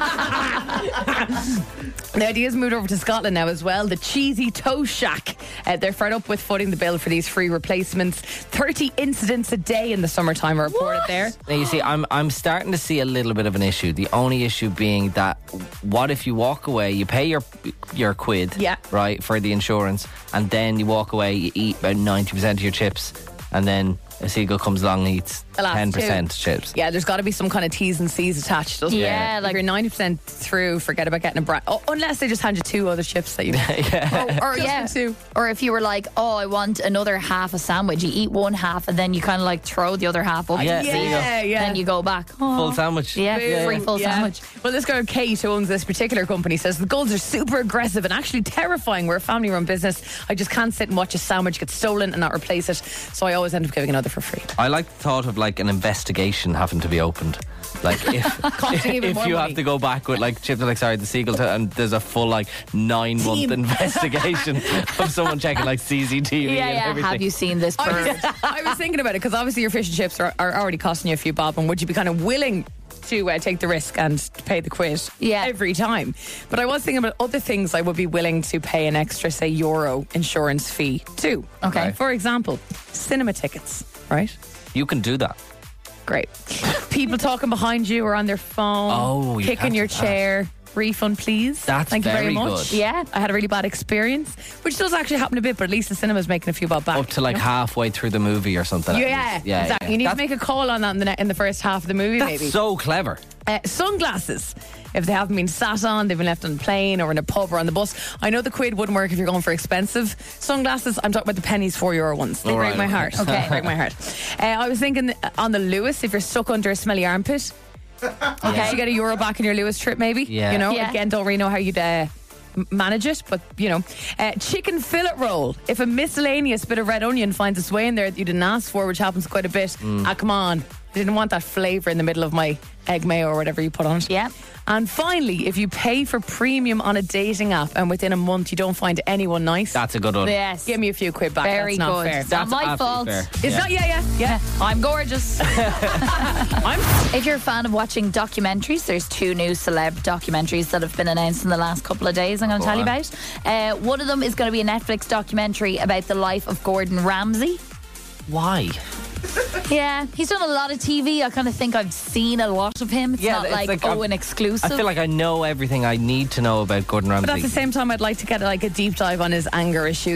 The idea's moved over to Scotland now as well. The Cheesy Toe Shack. Uh, they're fed up with footing the bill for these free replacements. thirty incidents a day in the summertime are reported there. Now you see, I'm I'm starting to see a little bit of an issue. The only issue being that, what if you walk away, you pay your your quid, Yeah. right, for the insurance, and then you walk away, you eat about ninety percent of your chips, and then a seagull comes along and eats The last ten percent two. chips. Yeah, there's got to be some kind of T's and C's attached, doesn't Yeah, there? like- if you're ninety percent through, forget about getting a brat. Oh, unless they just hand you two other chips that you yeah. Or, Just yeah. the two. Or if you were like, oh, I want another half a sandwich, you eat one half and then you kind of like throw the other half up. Yeah, to there you the go. Yeah, yeah. Then you go back. Oh. Full sandwich. Yeah, Yeah. free full Yeah. sandwich. Well, this girl Kate, who owns this particular company, says the gulls are super aggressive and actually terrifying. We're a family-run business. I just can't sit and watch a sandwich get stolen and not replace it. So I always end up giving another for free. I like the thought of like an investigation having to be opened. Like if Costing even if more you money. have to go back with like chips, like sorry, the seagull, t- and there's a full like nine month Team. investigation of someone checking like C C T V Yeah, and yeah. everything. Have you seen this I bird? was, I was thinking about it because obviously your fish and chips are, are already costing you a few bob, and would you be kind of willing to uh, take the risk and pay the quid Yeah. every time? But I was thinking about other things I would be willing to pay an extra, say, euro insurance fee too. Okay. For example, cinema tickets, right? You can do that. Great. People talking behind you or on their phone. Oh, you kicking can't your do that. chair. Refund, please. That's Thank you very very much. good. Yeah, I had a really bad experience, which does actually happen a bit, but at least the cinema's making a few bob back. Up to like you know? halfway through the movie or something. at Yeah, least. yeah, exactly. yeah. You need That's, to make a call on that in the, ne- in the first half of the movie, that's maybe. so clever. Uh, sunglasses. If they haven't been sat on, they've been left on a plane or in a pub or on the bus. I know the quid wouldn't work if you're going for expensive sunglasses. I'm talking about the pennies, four euro ones. They All break right, my okay. heart. Okay, break my heart. Uh, I was thinking on the Lewis, if you're stuck under a smelly armpit, okay, you get a euro back in your Lewis trip, maybe. Yeah. You know, Yeah. again, don't really know how you'd. Uh, m- Manage it, but you know, uh, chicken fillet roll. If a miscellaneous bit of red onion finds its way in there that you didn't ask for, which happens quite a bit, Mm. ah, come on, I didn't want that flavour in the middle of my egg mayo or whatever you put on it. Yeah. And finally, if you pay for premium on a dating app and within a month you don't find anyone nice, That's a good one. Yes. give me a few quid back. Very That's not good. fair. It's not my fault. absolutely fair. It's Yeah. not. Yeah, yeah, yeah. I'm gorgeous. I'm. If you're a fan of watching documentaries, there's two new celeb documentaries that have been announced in the last couple of days I'm going to Go tell you on. about. Uh, one of them is going to be a Netflix documentary about the life of Gordon Ramsay. Why? Yeah, he's done a lot of T V. I kind of think I've seen a lot of him. It's Yeah, not it's like, like, oh, I'm- an exclusive. I feel like I know everything I need to know about Gordon Ramsay. But at the same time, I'd like to get like a deep dive on his anger issues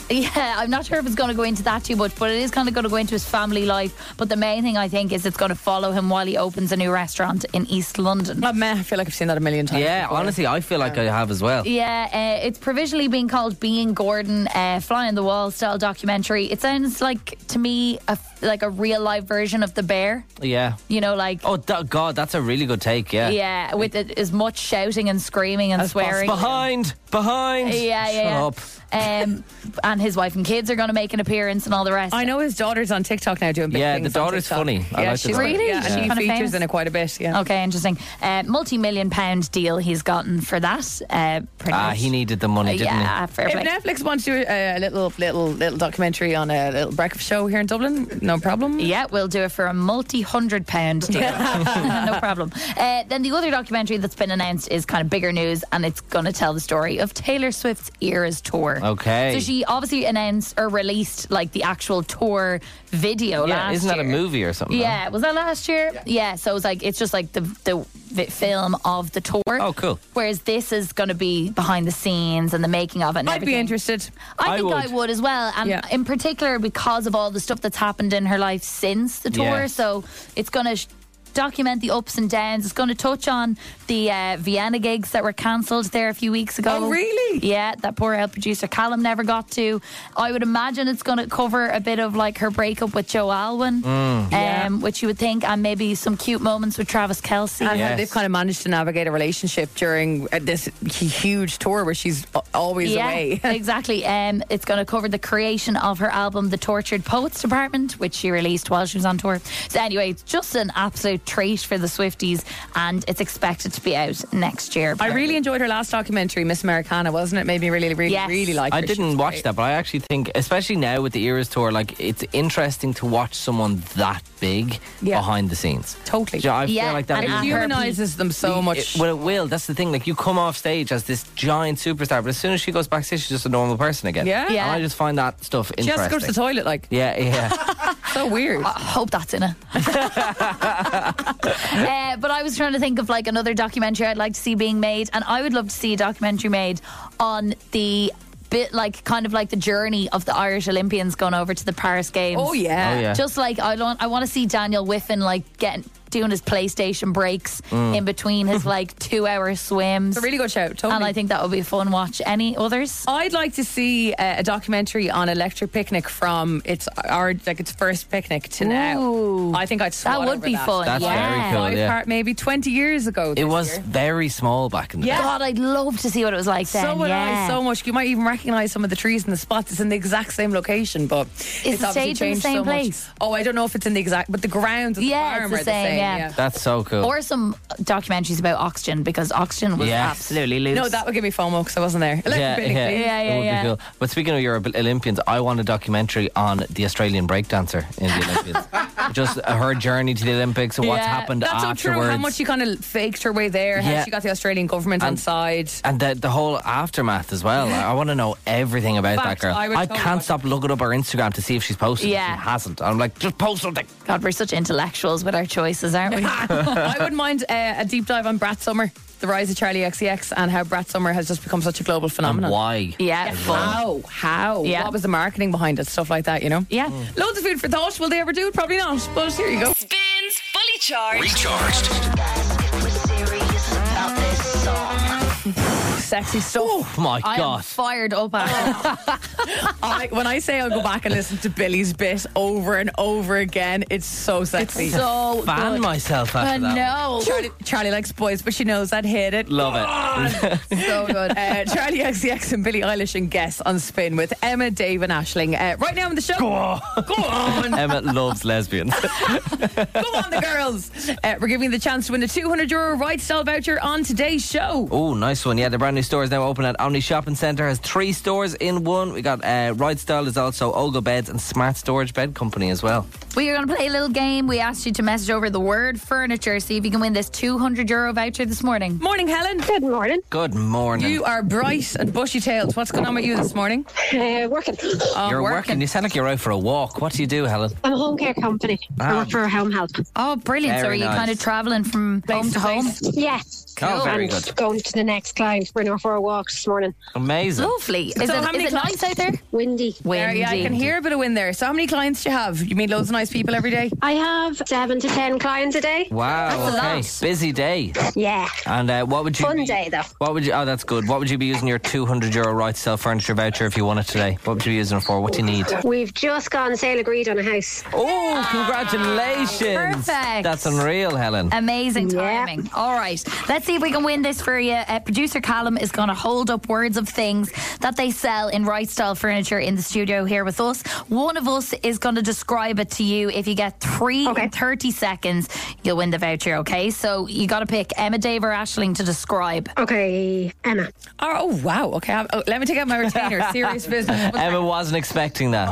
Yeah, I'm not sure if it's going to go into that too much, but it is kind of going to go into his family life. But the main thing I think is it's going to follow him while he opens a new restaurant in East London. Oh, man, I feel like I've seen that a million times. Yeah, before. honestly, I feel like I have as well. Yeah, uh, it's provisionally being called Being Gordon, uh, Fly on the Wall style documentary. It sounds like, to me, a, like a real life version of The Bear. Yeah. You know, like... Oh, that, God, that's a really good take, yeah. Yeah, with it, as much shouting and screaming and As swearing. Behind! Behind! Yeah, yeah, Shut yeah. up. Um, and his wife and kids are going to make an appearance and all the rest. I know his daughter's on TikTok now doing big Yeah, things the on daughter's TikTok. funny. I yeah, like the she's daughter. really, yeah, She's and he kinda features famous. in it quite a bit. Yeah. Okay, interesting. Uh, multi-million pound deal he's gotten for that. Uh, pretty Ah, much. he needed the money, Uh, didn't yeah, fair If play. Netflix wants to do a, a little, little, little documentary on a little breakfast show here in Dublin, no problem. Yeah, we'll do it for a multi-hundred pound deal. No problem. Uh, then the other documentary that's been announced is kind of bigger news, and it's going to tell the story of Taylor Swift's Eras tour. Okay. So she obviously announced or released like the actual tour video Yeah, last isn't that year. a movie or something? Yeah, was that last year? Yeah. yeah, so it was like it's just like the the vi- film of the tour. Oh, cool. Whereas this is going to be behind the scenes and the making of it. And I'd be everything. interested. I, I think would. I would as well, and Yeah. in particular because of all the stuff that's happened in her life since the tour. Yes. So it's going to sh- document the ups and downs. It's going to touch on the uh, Vienna gigs that were cancelled there a few weeks ago. Oh, really? Yeah, that poor head producer Callum never got to. I would imagine it's going to cover a bit of like her breakup with Joe Alwyn, um, Yeah. which you would think, and maybe some cute moments with Travis Kelce. And how Yes. they've kind of managed to navigate a relationship during uh, this hu- huge tour where she's a- always yeah, away. exactly. Um, it's going to cover the creation of her album, The Tortured Poets Department, which she released while she was on tour. So anyway, it's just an absolute treat for the Swifties, and it's expected to be out next year. I really enjoyed her last documentary, Miss Americana, wasn't it? Made me really, really, Yes. really like her. I She didn't was watch great. that, but I actually think, especially now with the Eras tour, like it's interesting to watch someone that big Yeah. behind the scenes. Totally. Do you know, I Yeah, feel like that and is- at her Humanises them so much. It, well, it will. That's the thing. Like, you come off stage as this giant superstar, but as soon as she goes backstage, she's just a normal person again. Yeah. Yeah. And I just find that stuff She has interesting. to go to the toilet, like. Yeah, yeah. So weird. I hope that's in it. uh, but I was trying to think of like another documentary I'd like to see being made, and I would love to see a documentary made on the bit like kind of like the journey of the Irish Olympians going over to the Paris Games. Oh, yeah. Oh, yeah. Just like I don't, I want to see Daniel Whiffen like getting doing his PlayStation breaks Mm. in between his like two hour swims. It's a really good show. Totally. And I think that would be a fun watch. Any others? I'd like to see uh, a documentary on Electric Picnic from its our like its first picnic to now. Ooh. I think I'd swat That would over be that. fun. That's yeah. very cool. Five yeah. part, maybe twenty years ago. It this was year. very small back in the Yeah. day. God, I'd love to see what it was like then. So would yeah. I, so much. You might even recognise some of the trees and the spots. It's in the exact same location, but it's the obviously stage in the changed same so much. place? Oh, I don't know if it's in the exact, but the grounds of Yeah, the farm it's the are the same, same. yeah. That's so cool. Or some documentaries about oxygen, because oxygen was Yes. absolutely loose. No, that would give me FOMO because I wasn't there. Electric yeah, Picnic, yeah, please. Yeah, yeah, it would yeah. be cool. But speaking of your Olympians, I want a documentary on the Australian breakdancer in the Olympians. Just her journey to the Olympics and what's Yeah, happened that's so afterwards. true. How much she kind of faked her way there. How Yeah. she got the Australian government on And- side. And the, the whole aftermath as well. I, I want to know everything about Fact, that girl. I would totally can't watch stop looking up her Instagram to see if she's posted. Yeah. She hasn't. I'm like, just post something. God, we're such intellectuals with our choices, aren't we? I wouldn't mind uh, a deep dive on Brat Summer, the rise of Charlie X C X, and how Brat Summer has just become such a global phenomenon. And why? yeah, fun. How? How? Yeah. What was the marketing behind it? Stuff like that, you know? Yeah. Loads of food for thought. Will they ever do it? Probably not. But here you go. Spins Fully Charged. Recharged. Sexy stuff. Oh my I am God. fired up at I, when I say I'll go back and listen to Billy's bit over and over again, it's so sexy. it. So Fan good. myself after I that. know. Charlie, Charlie likes boys, but she knows I'd hate it. Love it. So good. Uh, Charlie X C X and Billie Eilish and Guess on Spin with Emma, Dave and Aisling. Uh, right now on the show. Go on. Go on. Emma loves lesbians. Go on, the girls. Uh, we're giving you the chance to win a two hundred euro Right Style voucher on today's show. Oh, nice one. Yeah, the brand new store is now open at Omni Shopping Centre. Has three stores in one. We got uh, Right Style is also Olga Beds and Smart Storage Bed Company as well. We are going to play a little game. We asked you to message over the word furniture, see if you can win this two hundred euro voucher this morning. Morning, Helen. Good morning. Good morning. You are bright and bushy-tailed. What's going on with you this morning? Uh, working. Oh, You're working. You sound like you're out for a walk. What do you do, Helen? I'm a home care company. I Ah. work for a home help. Oh, brilliant. So are Very you nice. kind of travelling from home to home? Yes. Oh, very and good. going to the next client. We're going for a walk this morning. Amazing. Lovely. Is So it, how is many it nice out there? Windy. There, Windy. yeah, I can hear a bit of wind there. So how many clients do you have? You meet loads of nice people every day? I have seven to ten clients a day. Wow. That's a okay. lot. Busy day. Yeah. And uh, what would you? Fun be, day, though. What would you? Oh, that's good. What would you be using your two hundred euro right to sell furniture voucher if you won it today? What would you be using it for? What do you need? We've just gone sale agreed on a house. Oh, congratulations! Perfect. That's unreal, Helen. Amazing Yeah. timing. All right. Let's see if we can win this for you. Uh, producer Callum is going to hold up words of things that they sell in Right Style Furniture in the studio here with us. One of us is going to describe it to you. If you get three Okay. in thirty seconds, you'll win the voucher, okay? So you got to pick Emma, Dave or Aisling to describe. Okay, Emma. Oh, oh, wow. Okay, I- oh, let me take out my retainer. Serious business. Emma wasn't expecting that.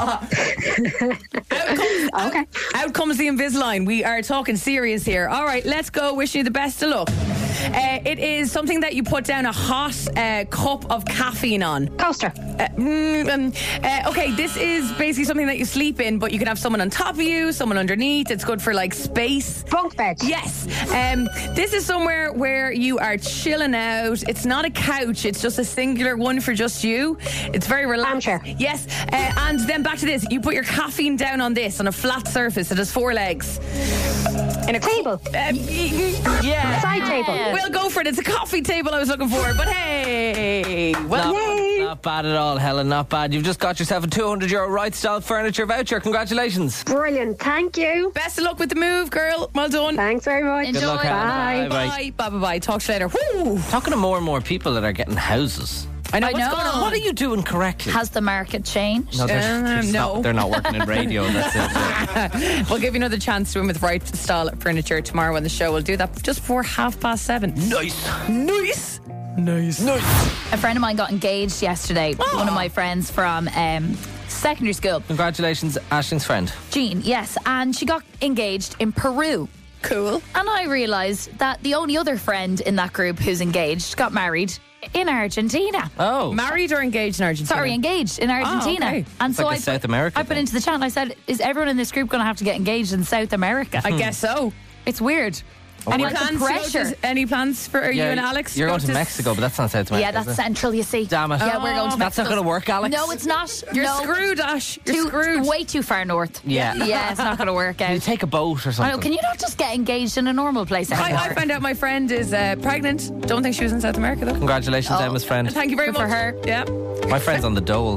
Out comes, Okay. out, out comes the Invisalign. We are talking serious here. All right, let's go. Wishing you the best of luck. Uh, it is something that you put down a hot uh, cup of caffeine on. Coaster. Uh, mm, um, uh, okay, this is basically something that you sleep in, but you can have someone on top of you, someone underneath. It's good for like space. Bunk bed. Yes. Um, this is somewhere where you are chilling out. It's not a couch. It's just a singular one for just you. It's very relaxed. Armchair. Yes. Uh, and then back to this. You put your caffeine down on this on a flat surface. It has four legs. In a Table. Um, yeah. Side table. We'll go for it. It's a coffee table I was looking for. But hey. Well, Not, not bad at all, Helen. Not bad. You've just got yourself a two hundred euro Right Style Furniture voucher. Congratulations. Brilliant. Thank you. best of luck with the move, girl. Well done. Thanks very much. Enjoy. Good luck, Helen. Bye. Bye. Bye. Bye. Bye. Bye. Talk to you later. Woo. Talking to more and more people that are getting houses. I know I what's know. going on. What are you doing correctly? Has the market changed? No, they're, Um, they're just no. Not, they're not working in radio. That's it. We'll give you another chance to win with Right Style Furniture tomorrow on the show. We'll do that just before half past seven. Nice. Nice. Nice. Nice. A friend of mine got engaged yesterday. One of my friends from um, secondary school. Congratulations, Ashling's friend. Jean, yes. And she got engaged in Peru. Cool. And I realised that the only other friend in that group who's engaged got married in Argentina. Oh. Married or engaged in Argentina? Sorry, engaged in Argentina. Oh, okay. And It's so like a I South put, America I put thing. into the chat and I said, is everyone in this group going to have to get engaged in South America? I guess so. It's weird. Any Like the plans? to go pressure. to- Any plans for you and Alex? You're go going to Mexico, but that's not South America. Yeah, that's is it? central, you see. Damn it. Yeah, we're going to That's not Mexico. going to work, Alex. No, it's not. You're no. screwed, Ash. You're Too, screwed. Way too far north. Yeah. Yeah, it's not going to work You out. take a boat or I something. know, can you not just get engaged in a normal place I, anymore? I found out my friend is uh, pregnant. Don't think she was in South America though. Congratulations, Oh. Emma's friend. Thank you very Good much for her. Yeah. My friend's on the dole.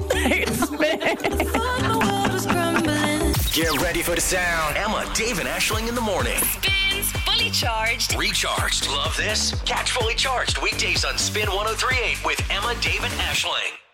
Get ready for the sound. Emma, Dave, and Aisling in the morning. Spins Fully Charged. Recharged. Love this? Catch Fully Charged weekdays on Spin one oh three point eight with Emma, Dave, and Aisling.